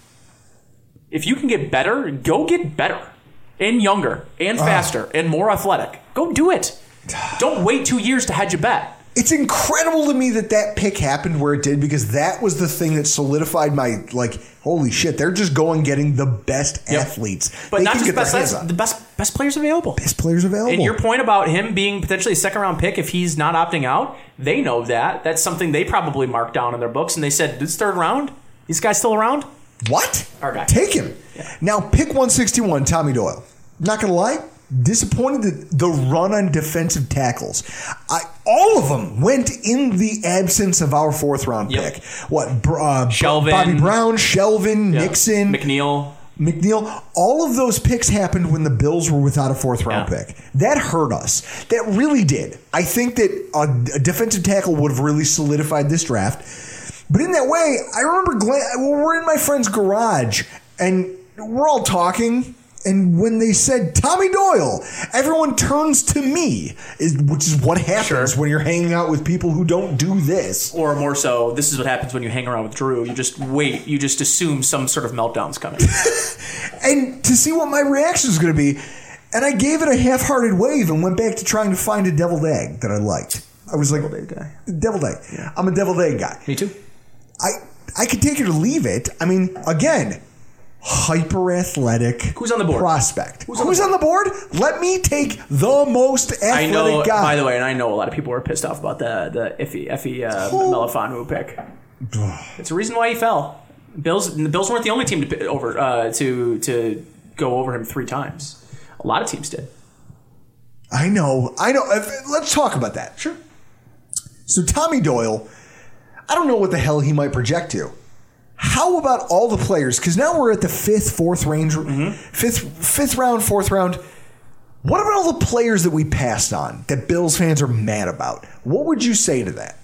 If you can get better, go get better. And younger, and faster, and more athletic. Go do it. Don't wait 2 years to hedge a bet. It's incredible to me that pick happened where it did, because that was the thing that solidified my, holy shit, they're just going getting the best athletes. But they not can just get their best, hands that's on. the best players available. Best players available. And your point about him being potentially a second-round pick if he's not opting out, they know that. That's something they probably marked down in their books, and they said, this third round? These guys still around? What? Our guy. Take him. Yeah. Now, pick 161, Tommy Doyle. Not going to lie, disappointed that the run on defensive tackles. All of them went in the absence of our fourth-round pick. What? Shelvin. Bobby Brown, Shelvin, Nixon. McNeil. All of those picks happened when the Bills were without a fourth-round pick. That hurt us. That really did. I think that a defensive tackle would have really solidified this draft. But in that way, I remember we're in my friend's garage, and we're all talking. And when they said Tommy Doyle, everyone turns to me, which is what happens when you're hanging out with people who don't do this. Or more so, this is what happens when you hang around with Drew. You just wait. You just assume some sort of meltdown's coming. And to see what my reaction is going to be, and I gave it a half-hearted wave and went back to trying to find a deviled egg that I liked. I was like, deviled egg guy. Deviled egg. Yeah. I'm a deviled egg guy. Me too. I could take it or leave it. I mean, again, hyper-athletic Who's on the board? prospect. Who's on the board? Let me take the most athletic guy. By the way, and I know a lot of people were pissed off about the Effie Melifonwu pick. It's a reason why he fell. The Bills weren't the only team to go over him 3 times. A lot of teams did. I know. Let's talk about that. Sure. So Tommy Doyle, I don't know what the hell he might project to. How about all the players? Because now we're at the fifth round, fourth round. What about all the players that we passed on that Bills fans are mad about? What would you say to that?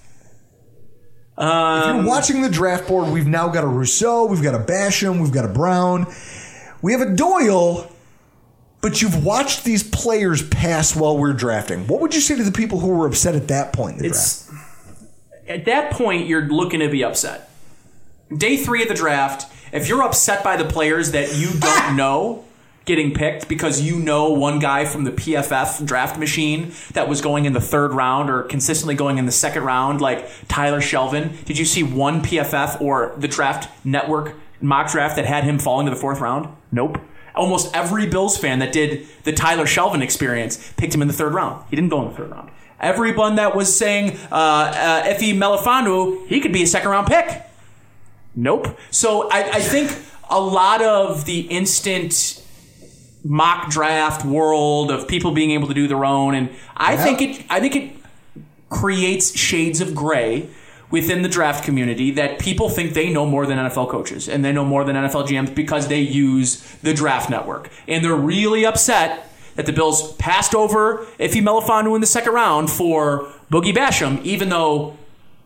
If you're watching the draft board, we've now got a Rousseau, we've got a Basham, we've got a Brown. We have a Doyle, but you've watched these players pass while we're drafting. What would you say to the people who were upset at that point in the draft? At that point, you're looking to be upset. Day 3 of the draft, if you're upset by the players that you don't know getting picked because you know one guy from the PFF draft machine that was going in the 3rd round or consistently going in the 2nd round, like Tyler Shelvin, did you see one PFF or the Draft Network mock draft that had him falling to the 4th round? Nope. Almost every Bills fan that did the Tyler Shelvin experience picked him in the 3rd round. He didn't go in the 3rd round. Everyone that was saying Effie Melifonwu, he could be a 2nd round pick. Nope. So I think a lot of the instant mock draft world of people being able to do their own, and I think it creates shades of gray within the draft community that people think they know more than NFL coaches and they know more than NFL GMs because they use the Draft Network, and they're really upset that the Bills passed over Effie Melifonwu in the 2nd round for Boogie Basham, even though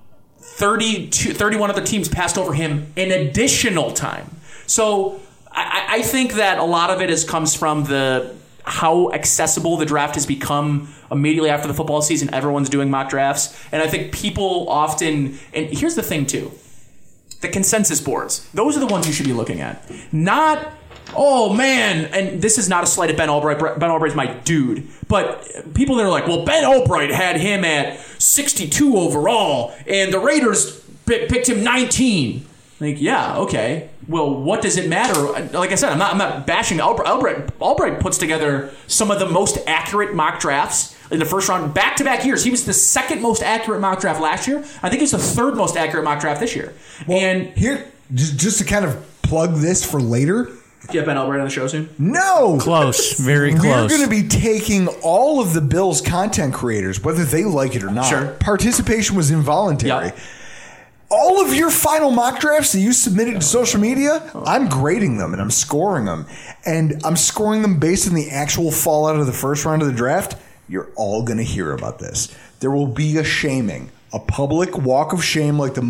31 other teams passed over him an additional time. So I think that a lot of it comes from how accessible the draft has become immediately after the football season. Everyone's doing mock drafts. And I think people often, and here's the thing too, the consensus boards, those are the ones you should be looking at. Not, oh man, and this is not a slight at Ben Albright. Ben Albright's my dude. But people that are like, well, Ben Albright had him at 62 overall, and the Raiders picked him 19. Like, yeah, okay. Well, what does it matter? Like I said, I'm not bashing Albright. Albright puts together some of the most accurate mock drafts in the 1st round, back-to-back years. He was the 2nd most accurate mock draft last year. I think he's the 3rd most accurate mock draft this year. Well, and here, just to kind of plug this for later. Do you have Ben Albright on the show soon? No. Close. Very close. We're going to be taking all of the Bills content creators, whether they like it or not. Sure. Participation was involuntary. Yep. All of your final mock drafts that you submitted to social media, I'm grading them and I'm scoring them. And I'm scoring them based on the actual fallout of the 1st round of the draft. You're all going to hear about this. There will be a shaming a public walk of shame like the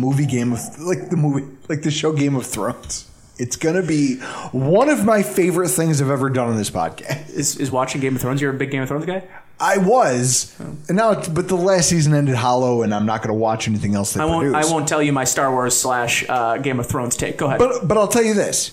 show Game of Thrones. It's going to be one of my favorite things I've ever done on this podcast. Is watching Game of Thrones? You're a big Game of Thrones guy? I was, and now, but the last season ended hollow, and I'm not going to watch anything else they produce. I won't tell you my Star Wars / Game of Thrones take. Go ahead. But I'll tell you this: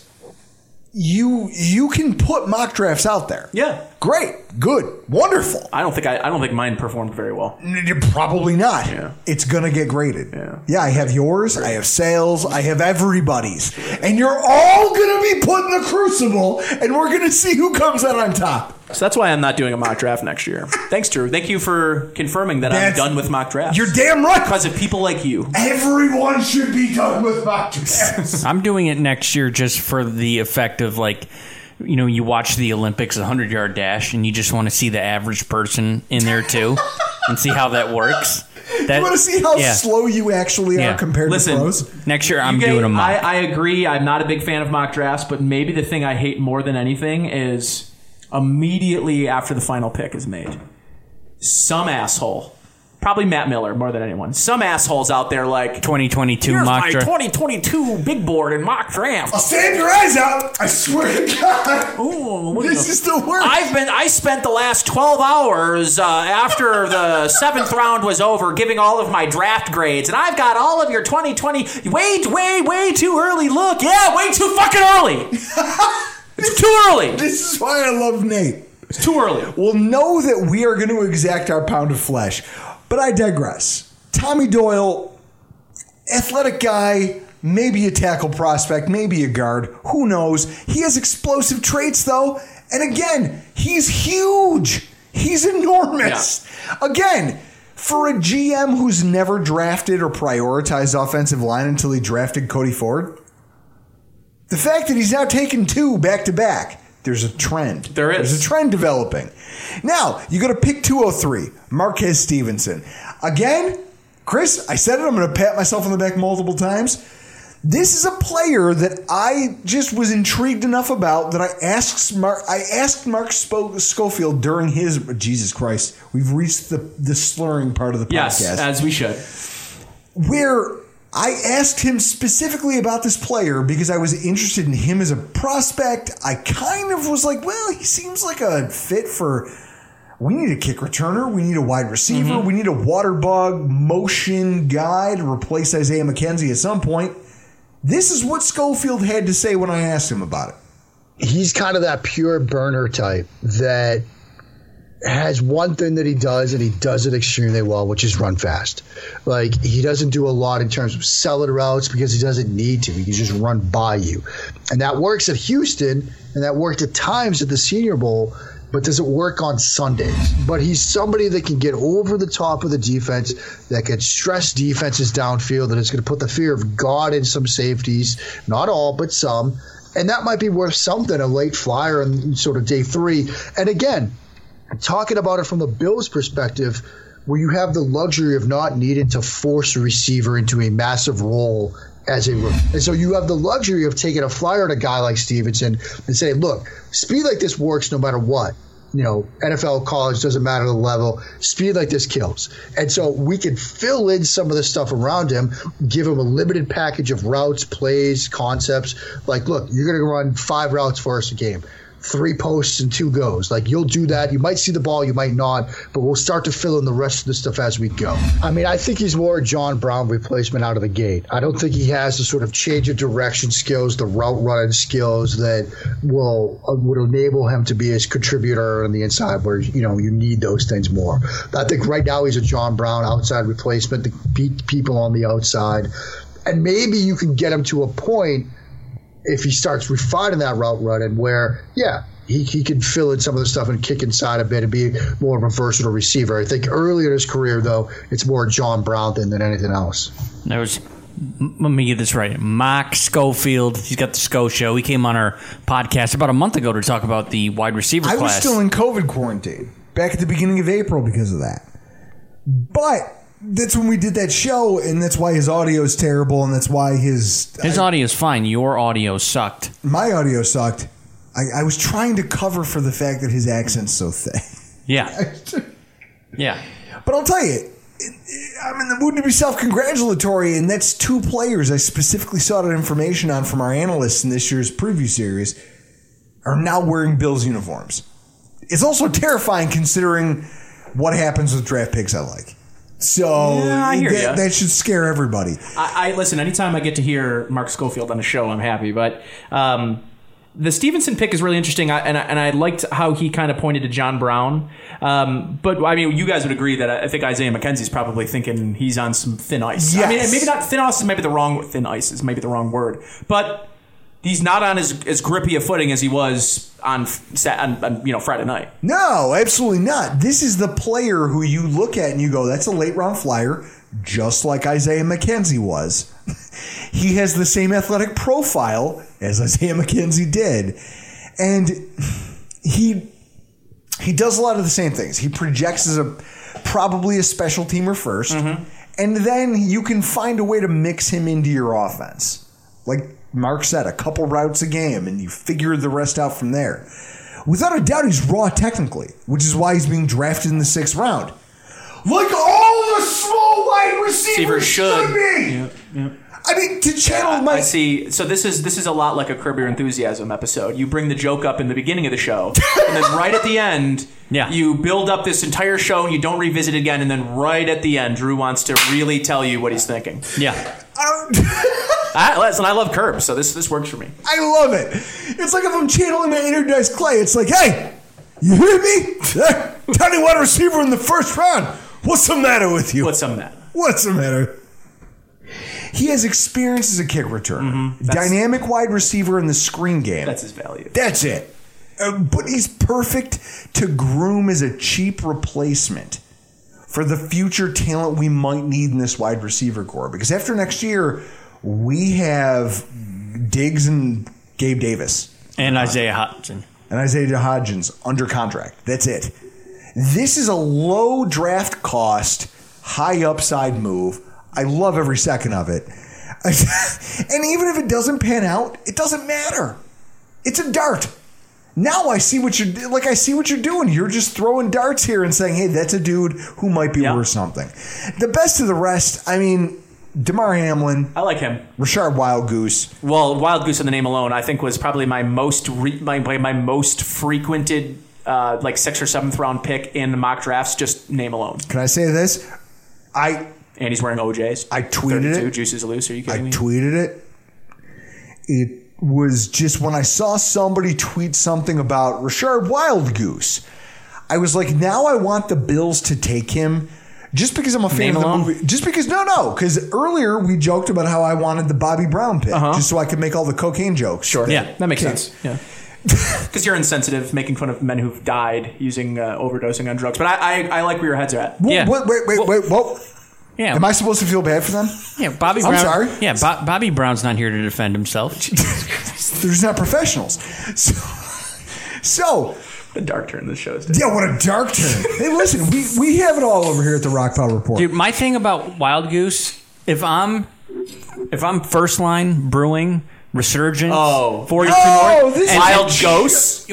you can put mock drafts out there. Yeah, great, good, wonderful. I don't think mine performed very well. Probably not. Yeah. It's gonna get graded. Yeah, I have yours. I have Sales. I have everybody's, and you're all gonna be put in the crucible, and we're gonna see who comes out on top. So that's why I'm not doing a mock draft next year. Thanks, Drew. Thank you for confirming that I'm done with mock drafts. You're damn right. Because of people like you. Everyone should be done with mock drafts. I'm doing it next year just for the effect of, like, you know, you watch the Olympics, 100-yard dash, and you just want to see the average person in there too and see how that works. You want to see how slow you actually are compared to pros? Next year I'm doing a mock. I agree. I'm not a big fan of mock drafts, but maybe the thing I hate more than anything is immediately after the final pick is made, some asshole, probably Matt Miller more than anyone, some assholes out there like 2022 here's mock my draft. 2022 big board and mock draft. I'll save your eyes out. I swear to God. Ooh, this is the worst. I spent the last 12 hours after the 7th round was over giving all of my draft grades, and I've got all of your 2020 way too early look. Yeah, way too fucking early. It's too early. This is why I love Nate. It's too early. Well, know that we are going to exact our pound of flesh. But I digress. Tommy Doyle, athletic guy, maybe a tackle prospect, maybe a guard. Who knows? He has explosive traits, though. And again, he's huge. He's enormous. Yeah. Again, for a GM who's never drafted or prioritized offensive line until he drafted Cody Ford, the fact that he's now taken 2 back-to-back, there's a trend. There is. There's a trend developing. Now, you go to pick 203, Marquez Stevenson. Again, Chris, I said it, I'm going to pat myself on the back multiple times. This is a player that I just was intrigued enough about that I asked Mark Schofield during his... Jesus Christ, we've reached the slurring part of the podcast. Yes, as we should. Where I asked him specifically about this player because I was interested in him as a prospect. I kind of was like, well, he seems like a fit for... We need a kick returner. We need a wide receiver. Mm-hmm. We need a water bug motion guy to replace Isaiah McKenzie at some point. This is what Schofield had to say when I asked him about it. He's kind of that pure burner type that has one thing that he does, and he does it extremely well, which is run fast. Like, he doesn't do a lot in terms of selling routes because he doesn't need to. He can just run by you. And that works at Houston, and that worked at times at the Senior Bowl, but does it work on Sundays? But he's somebody that can get over the top of the defense, that can stress defenses downfield, that is going to put the fear of God in some safeties, not all, but some. And that might be worth something, a late flyer in sort of day 3. And again, talking about it from the Bills' perspective, where you have the luxury of not needing to force a receiver into a massive role as a rookie. And so you have the luxury of taking a flyer at a guy like Stevenson and say, look, speed like this works no matter what. You know, NFL, college, doesn't matter the level. Speed like this kills. And so we can fill in some of the stuff around him, give him a limited package of routes, plays, concepts. Like, look, you're going to run 5 routes for us a game. 3 posts and 2 goes. Like, you'll do that. You might see the ball, you might not, but we'll start to fill in the rest of the stuff as we go. I mean, I think he's more a John Brown replacement out of the gate. I don't think he has the sort of change of direction skills, the route running skills that would enable him to be his contributor on the inside where, you know, you need those things more. I think right now he's a John Brown outside replacement to beat people on the outside. And maybe you can get him to a point if he starts refining that route running where, yeah, he can fill in some of the stuff and kick inside a bit and be more of a versatile receiver. I think earlier in his career, though, it's more John Brown than anything else. Let me get this right. Mark Schofield, he's got the Sco Show. He came on our podcast about a month ago to talk about the wide receiver class. I was still in COVID quarantine back at the beginning of April because of that. But that's when we did that show, and that's why his audio is terrible, and that's why his audio is fine. Your audio sucked. My audio sucked. I was trying to cover for the fact that his accent's so thick. Yeah. Yeah. But I'll tell you, I'm in the mood to be self-congratulatory, and that's 2 players I specifically sought out information on from our analysts in this year's preview series are now wearing Bills uniforms. It's also terrifying considering what happens with draft picks I like. So I hear ya. That should scare everybody. I listen, anytime I get to hear Mark Schofield on a show, I'm happy. But the Stevenson pick is really interesting, and I liked how he kind of pointed to John Brown. But, I mean, you guys would agree that I think Isaiah McKenzie's probably thinking he's on some thin ice. Yes. I mean, maybe not thin ice is maybe the wrong word. But he's not on as grippy a footing as he was on Friday night. No, absolutely not. This is the player who you look at and you go, that's a late round flyer, just like Isaiah McKenzie was. He has the same athletic profile as Isaiah McKenzie did. And he does a lot of the same things. He projects as probably a special teamer first. Mm-hmm. And then you can find a way to mix him into your offense. Like Mark said, a couple routes a game, and you figure the rest out from there. Without a doubt, he's raw technically, which is why he's being drafted in the 6th round. Like all the small wide receivers should be. Yeah. I mean, to channel my... I see. So this is a lot like a Curb Your Enthusiasm episode. You bring the joke up in the beginning of the show, and then right at the end, you build up this entire show, and you don't revisit it again, and then right at the end, Drew wants to really tell you what he's thinking. Yeah. Listen, I love Curb, so this works for me. I love it. It's like if I'm channeling my inner Dice Clay, it's like, hey, you hear me? Tiny wide receiver in the 1st round. What's the matter with you? What's the matter? What's the matter? He has experience as a kick returner. Mm-hmm. Dynamic wide receiver in the screen game. That's his value. That's it. But he's perfect to groom as a cheap replacement for the future talent we might need in this wide receiver core. Because after next year, we have Diggs and Gabe Davis. And Isaiah Hodgins. And Isaiah Hodgins under contract. That's it. This is a low draft cost, high upside move. I love every second of it. And even if it doesn't pan out, it doesn't matter. It's a dart. Now I see what you're doing. You're just throwing darts here and saying, hey, that's a dude who might be worth something. The best of the rest, I mean, Damar Hamlin. I like him. Rashard Wild Goose. Well, Wild Goose in the name alone, I think, was probably my most most frequented 6th or 7th round pick in the mock drafts, just name alone. Can I say this? And he's wearing OJs. I tweeted it. Juices loose. Are you kidding me? I tweeted it. It was just when I saw somebody tweet something about Rashard Wild Goose, I was like, now I want the Bills to take him just because I'm a fan of the movie. Just because, because earlier we joked about how I wanted the Bobby Brown pick just so I could make all the cocaine jokes. Sure. Yeah, that makes sense. Yeah. Because you're insensitive, making fun of men who've died using overdosing on drugs. But I like where your head's at. Wait. Whoa. Yeah. Am I supposed to feel bad for them? Yeah, Bobby Brown. I'm sorry. Yeah, Bobby Brown's not here to defend himself. They're just not professionals. So the dark turn this show is. Yeah, what a dark turn. Hey, listen, we have it all over here at the Rock Pile Report. Dude, my thing about Wild Goose, if I'm first line brewing Resurgence, 42 North, this Wild Ghost,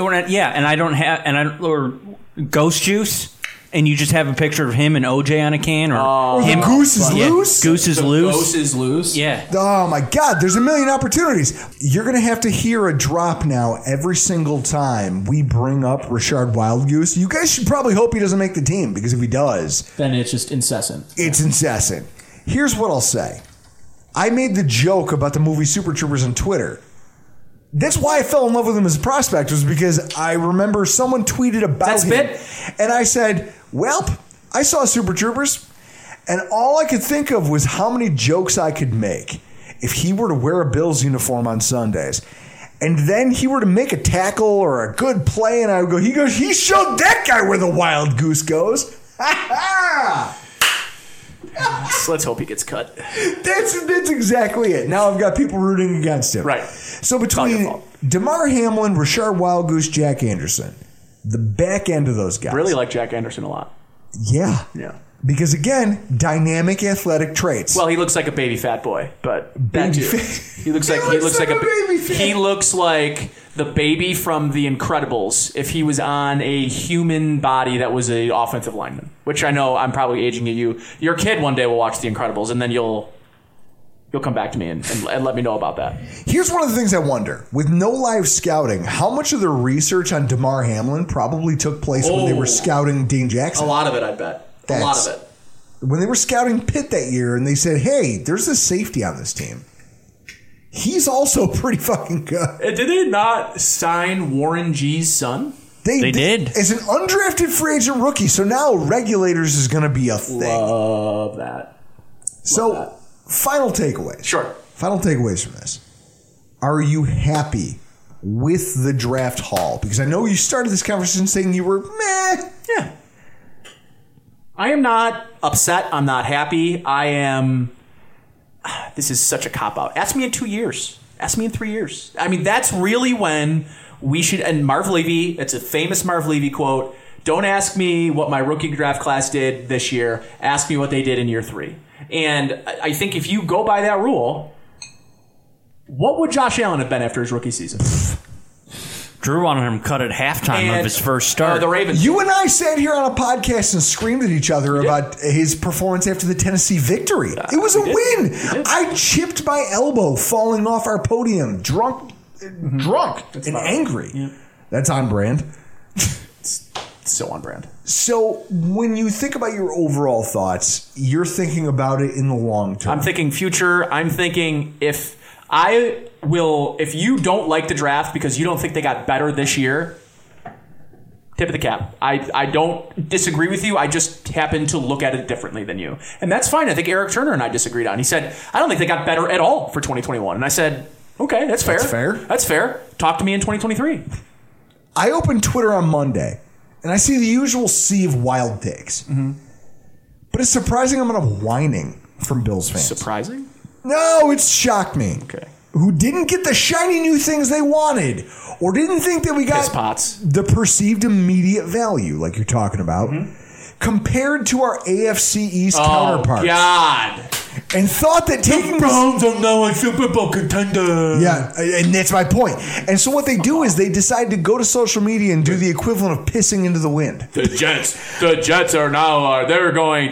or Ghost Juice. And you just have a picture of him and OJ on a can, or him. Goose is loose. Goose is loose. Goose is loose. Yeah. Oh my God! There's a million opportunities. You're gonna have to hear a drop now every single time we bring up Rashard Wild Goose. You guys should probably hope he doesn't make the team, because if he does, then it's just incessant. It's incessant. Here's what I'll say. I made the joke about the movie Super Troopers on Twitter. That's why I fell in love with him as a prospect, was because I remember someone tweeted about him. And I said, well, I saw Super Troopers, and all I could think of was how many jokes I could make if he were to wear a Bills uniform on Sundays. And then he were to make a tackle or a good play, and I would go, he showed that guy where the Wild Goose goes. Ha ha! So let's hope he gets cut. That's exactly it. Now I've got people rooting against him. Right. So between Damar Hamlin, Rashard Wild Goose, Jack Anderson, the back end of those guys. Really like Jack Anderson a lot. Yeah. Yeah. Because again, dynamic athletic traits. Well, he looks like a baby fat boy, but Baby that too. fat. He looks like a baby fat. He looks like the baby from The Incredibles if he was on a human body that was an offensive lineman. Which I know I'm probably aging at you. Your kid one day will watch The Incredibles, and then you'll come back to me and let me know about that. Here's one of the things I wonder. With no live scouting, how much of their research on Damar Hamlin probably took place when they were scouting Dane Jackson? A lot of it, I bet. A lot of it. When they were scouting Pitt that year and they said, hey, there's a safety on this team. He's also pretty fucking good. Did they not sign Warren G's son? They did. As an undrafted free agent rookie. So now regulators is going to be a thing. Love that. Final takeaways. Sure. Final takeaways from this. Are you happy with the draft haul? Because I know you started this conversation saying you were meh. Yeah. I am not upset. I'm not happy. I am... This is such a cop-out. Ask me in 2 years. Ask me in 3 years. I mean, that's really when we should... And Marv Levy, it's a famous Marv Levy quote, don't ask me what my rookie draft class did this year. Ask me what they did in year 3. And I think if you go by that rule, what would Josh Allen have been after his rookie season? Drew wanted him cut at halftime of his first start. The Ravens. You and I sat here on a podcast and screamed at each other about his performance after the Tennessee victory. It was a win. I chipped my elbow falling off our podium, drunk and angry. Yeah. That's on brand. So on brand. So when you think about your overall thoughts, you're thinking about it in the long term. I'm thinking future. I'm thinking if you don't like the draft because you don't think they got better this year, tip of the cap. I don't disagree with you. I just happen to look at it differently than you. And that's fine. I think Eric Turner and I disagreed on. He said, I don't think they got better at all for 2021. And I said, okay, that's fair. That's fair. Talk to me in 2023. I opened Twitter on Monday. And I see the usual sea of wild takes. Mm-hmm. But it's surprising I'm going to whining from Bills fans. Surprising? No, it's shocked me. Okay. Who didn't get the shiny new things they wanted or didn't think that we got the perceived immediate value like you're talking about compared to our AFC East counterparts. Oh, God. And thought that taking the Browns are now a Super Bowl contender. Yeah, and that's my point. And so what they do is they decide to go to social media and do the equivalent of pissing into the wind. The Jets are now they're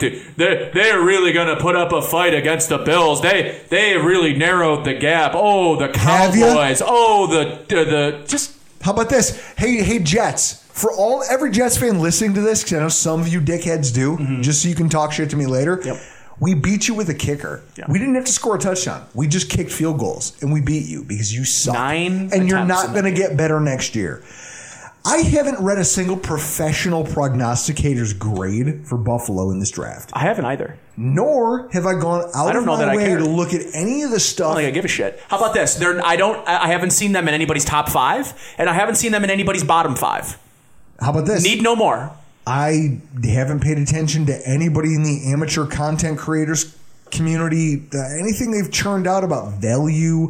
really going to put up a fight against the Bills. They have really narrowed the gap. Oh, the Cowboys. Oh, the just. How about this? Hey Jets. For every Jets fan listening to this, because I know some of you dickheads do, just so you can talk shit to me later. Yep. We beat you with a kicker. Yeah. We didn't have to score a touchdown. We just kicked field goals, and we beat you because you suck. And you're not going to get better next year. I haven't read a single professional prognosticator's grade for Buffalo in this draft. I haven't either. Nor have I gone out of my way to look at any of the stuff. I don't think I give a shit. How about this? I haven't seen them in anybody's top 5, and I haven't seen them in anybody's bottom 5. How about this? Need no more. I haven't paid attention to anybody in the amateur content creators community, anything they've churned out about value,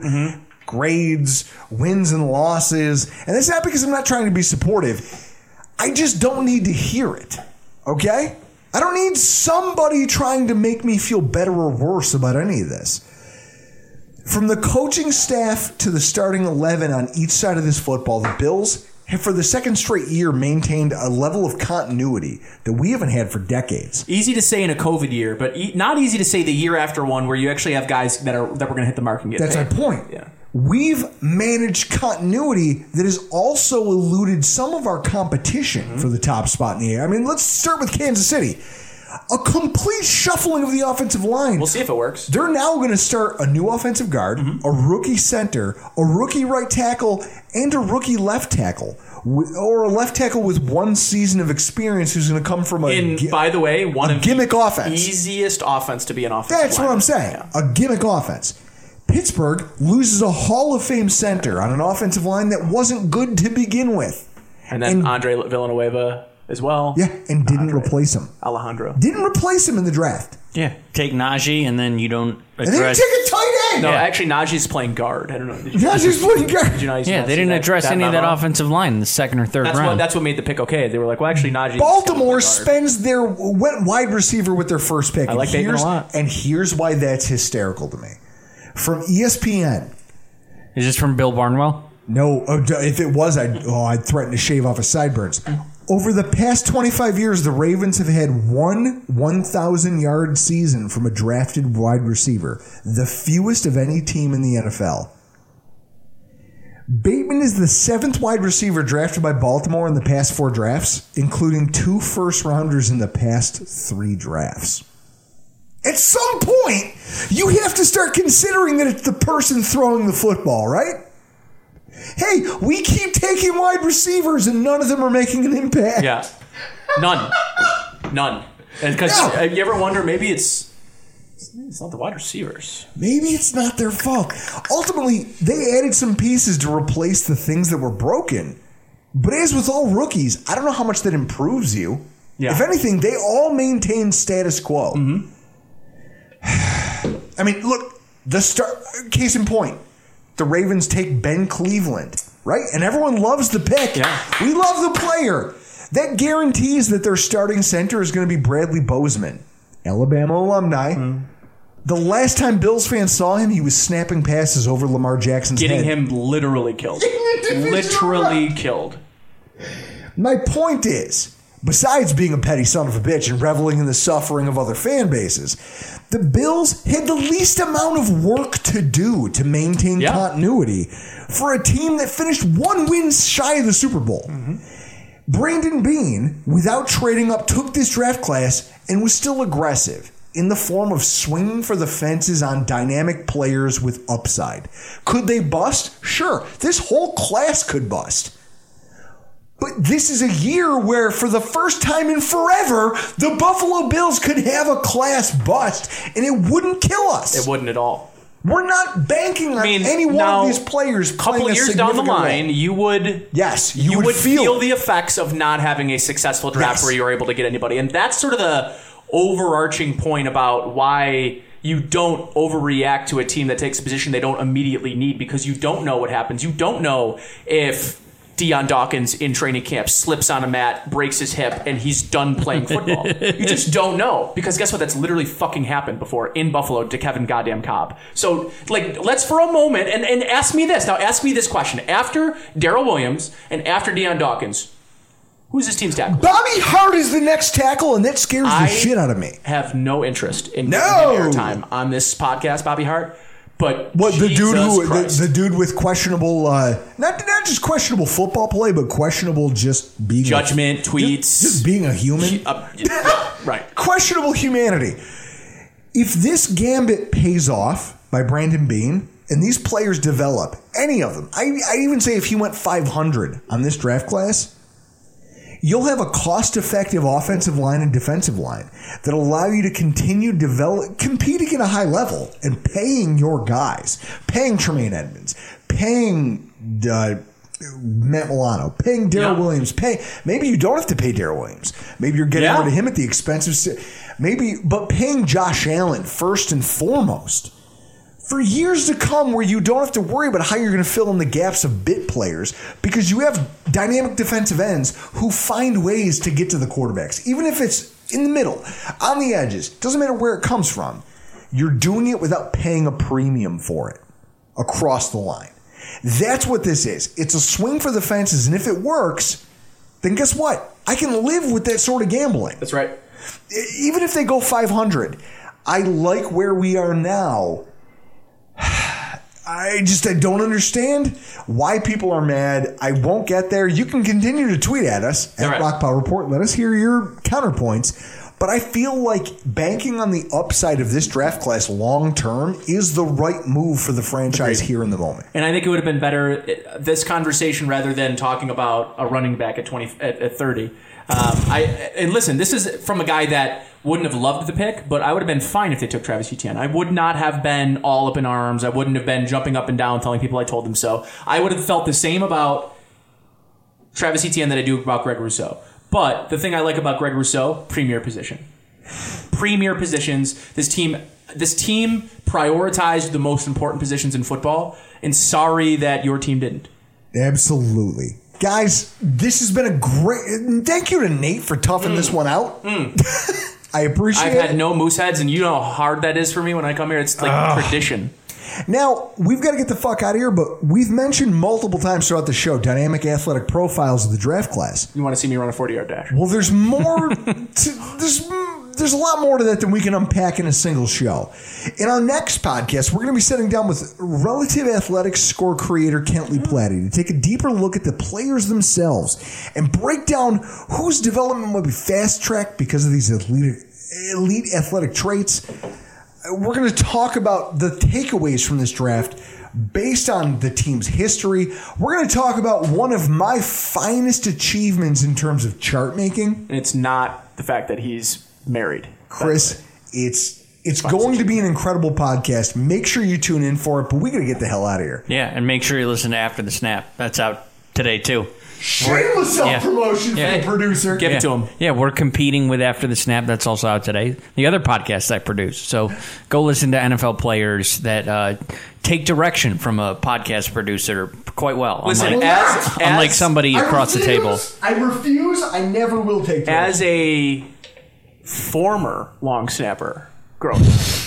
grades, wins and losses. And that's not because I'm not trying to be supportive. I just don't need to hear it. Okay? I don't need somebody trying to make me feel better or worse about any of this. From the coaching staff to the starting 11 on each side of this football, the Bills have for the second straight year maintained a level of continuity that we haven't had for decades. Easy to say in a COVID year, but not easy to say the year after one where you actually have guys that were going to hit the mark and get paid. That's my point. Yeah. We've managed continuity that has also eluded some of our competition for the top spot in the air. I mean, let's start with Kansas City. A complete shuffling of the offensive line. We'll see if it works. They're now going to start a new offensive guard, a rookie center, a rookie right tackle, and a rookie left tackle. Or a left tackle with one season of experience who's going to come from by the way, one of gimmick offense. Easiest offense to be an offensive That's what I'm saying. Yeah. A gimmick offense. Pittsburgh loses a Hall of Fame center on an offensive line that wasn't good to begin with. And then Andre Villanueva as well. Yeah, and didn't replace him. Alejandro. Didn't replace him in the draft. Yeah, take Najee and then you don't address... And then you take a tight saying. No, actually, Najee's playing guard. I don't know. Najee's playing guard. Did you know he's Yeah, not they see didn't address any of that memo? offensive line in the second or third round. That's what made the pick okay. They were like, well, actually, Najee. Baltimore spends their went wide receiver with their first pick. I like Bateman a lot. And here's why that's hysterical to me. From ESPN. Is this from Bill Barnwell? No, if it was, I'd threaten to shave off his sideburns. Over the past 25 years, the Ravens have had one 1,000-yard season from a drafted wide receiver, the fewest of any team in the NFL. Bateman is the 7th wide receiver drafted by Baltimore in the past 4 drafts, including 2 first-rounders in the past 3 drafts. At some point, you have to start considering that it's the person throwing the football, right? Hey, we keep taking wide receivers and none of them are making an impact. Yeah. None. And because you ever wonder, maybe it's not the wide receivers. Maybe it's not their fault. Ultimately, they added some pieces to replace the things that were broken. But as with all rookies, I don't know how much that improves you. Yeah. If anything, they all maintain status quo. Mm-hmm. I mean, look, case in point. The Ravens take Ben Cleveland, right? And everyone loves the pick. Yeah. We love the player. That guarantees that their starting center is going to be Bradley Bozeman, Alabama alumni. Mm. The last time Bills fans saw him, he was snapping passes over Lamar Jackson's head. Getting him literally killed. Literally killed. My point is, besides being a petty son of a bitch and reveling in the suffering of other fan bases, the Bills had the least amount of work to do to maintain continuity for a team that finished 1 win shy of the Super Bowl. Mm-hmm. Brandon Beane, without trading up, took this draft class and was still aggressive in the form of swinging for the fences on dynamic players with upside. Could they bust? Sure. This whole class could bust. But this is a year where, for the first time in forever, the Buffalo Bills could have a class bust, and it wouldn't kill us. It wouldn't at all. We're not banking on any one of these players. A couple years down the line, you would feel the effects of not having a successful draft where you were able to get anybody, and that's sort of the overarching point about why you don't overreact to a team that takes a position they don't immediately need, because you don't know what happens. You don't know if Deion Dawkins in training camp slips on a mat, breaks his hip, and he's done playing football. You just don't know, because guess what? That's literally fucking happened before in Buffalo to Kevin goddamn Cobb. So, let's for a moment and ask me this. Now, ask me this question. After Darrell Williams and after Deion Dawkins, who's this team's tackle? Bobby Hart is the next tackle, and that scares the shit out of me. I have no interest in giving him airtime on this podcast, Bobby Hart. But what, the dude with questionable, not just questionable football play, but questionable just being judgment, tweets, just being a human, right? Questionable humanity. If this gambit pays off by Brandon Beane and these players develop, any of them, I even say if he went 500 on this draft class, you'll have a cost-effective offensive line and defensive line that'll allow you to continue competing at a high level and paying your guys, paying Tremaine Edmonds, paying Matt Milano, paying Darrell Williams, maybe you don't have to pay Darrell Williams. Maybe you're getting rid of him at the expense of but paying Josh Allen first and foremost. For years to come, where you don't have to worry about how you're going to fill in the gaps of bit players, because you have dynamic defensive ends who find ways to get to the quarterbacks, even if it's in the middle, on the edges. Doesn't matter where it comes from. You're doing it without paying a premium for it across the line. That's what this is. It's a swing for the fences, and if it works, then guess what? I can live with that sort of gambling. That's right. Even if they go 500, I like where we are now. I don't understand why people are mad. I won't get there. You can continue to tweet at us at Rock Pile Report. Let us hear your counterpoints. But I feel like banking on the upside of this draft class long term is the right move for the franchise here in the moment. And I think it would have been better, this conversation, rather than talking about a running back at 30. And listen, this is from a guy that wouldn't have loved the pick, but I would have been fine if they took Travis Etienne. I would not have been all up in arms. I wouldn't have been jumping up and down telling people I told them so. I would have felt the same about Travis Etienne that I do about Greg Rousseau. But the thing I like about Greg Rousseau, premier position. premier positions. This team prioritized the most important positions in football, and sorry that your team didn't. Absolutely. Guys, this has been a great... Thank you to Nate for toughing this one out. I appreciate it. I've had no moose heads, and you know how hard that is for me when I come here. It's like tradition. Now, we've got to get the fuck out of here, but we've mentioned multiple times throughout the show dynamic athletic profiles of the draft class. You want to see me run a 40-yard dash? Well, there's more... There's a lot more to that than we can unpack in a single show. In our next podcast, we're going to be sitting down with relative athletics score creator Kentley Platty to take a deeper look at the players themselves and break down whose development will be fast-tracked because of these elite athletic traits. We're going to talk about the takeaways from this draft based on the team's history. We're going to talk about one of my finest achievements in terms of chart making. And it's not the fact that he's married. Chris, it's going to be an incredible podcast. Make sure you tune in for it, but we got to get the hell out of here. Yeah, and make sure you listen to After the Snap. That's out today, too. Shameless self-promotion for the producer. Give it to him. Yeah, we're competing with After the Snap. That's also out today. The other podcast I produce. So go listen to NFL players that take direction from a podcast producer quite well. Listen, unlike somebody across the table. I refuse. I never will take direction. As a former long snapper growing,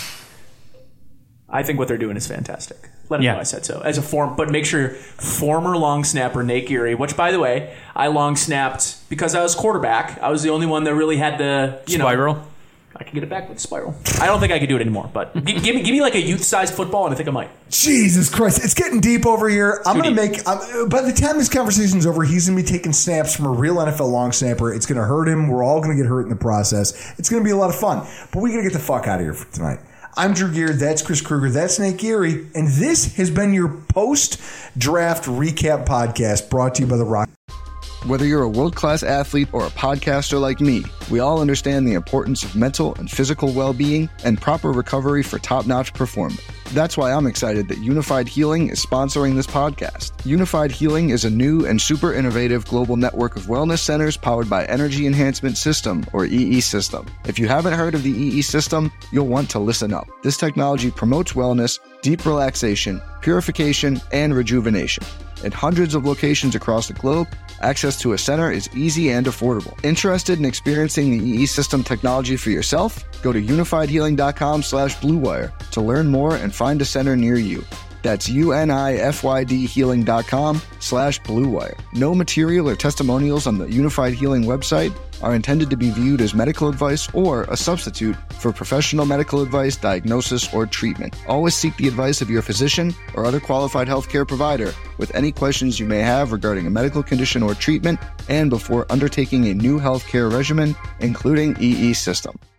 I think what they're doing is fantastic. Let him know I said so. But make sure former long snapper Nate Geary, which by the way, I long snapped because I was quarterback. I was the only one that really had the spiral. I can get it back with the spiral. I don't think I could do it anymore, but give me like a youth-sized football, and I think I might. Jesus Christ, it's getting deep over here. I'm going to make... by the time this conversation's over, he's going to be taking snaps from a real NFL long snapper. It's going to hurt him. We're all going to get hurt in the process. It's going to be a lot of fun. But we got to get the fuck out of here for tonight. I'm Drew Gear. That's Chris Kruger. That's Nate Geary. And this has been your post-draft recap podcast brought to you by The Rock. Whether you're a world-class athlete or a podcaster like me, we all understand the importance of mental and physical well-being and proper recovery for top-notch performance. That's why I'm excited that Unified Healing is sponsoring this podcast. Unified Healing is a new and super innovative global network of wellness centers powered by Energy Enhancement System, or EE System. If you haven't heard of the EE System, you'll want to listen up. This technology promotes wellness, deep relaxation, purification, and rejuvenation. At hundreds of locations across the globe, access to a center is easy and affordable. Interested in experiencing the EE System technology for yourself? Go to unifiedhealing.com/bluewire to learn more and find a center near you. That's unifydhealing.com/bluewire. No material or testimonials on the Unified Healing website are intended to be viewed as medical advice or a substitute for professional medical advice, diagnosis, or treatment. Always seek the advice of your physician or other qualified healthcare provider with any questions you may have regarding a medical condition or treatment and before undertaking a new healthcare regimen, including EE System.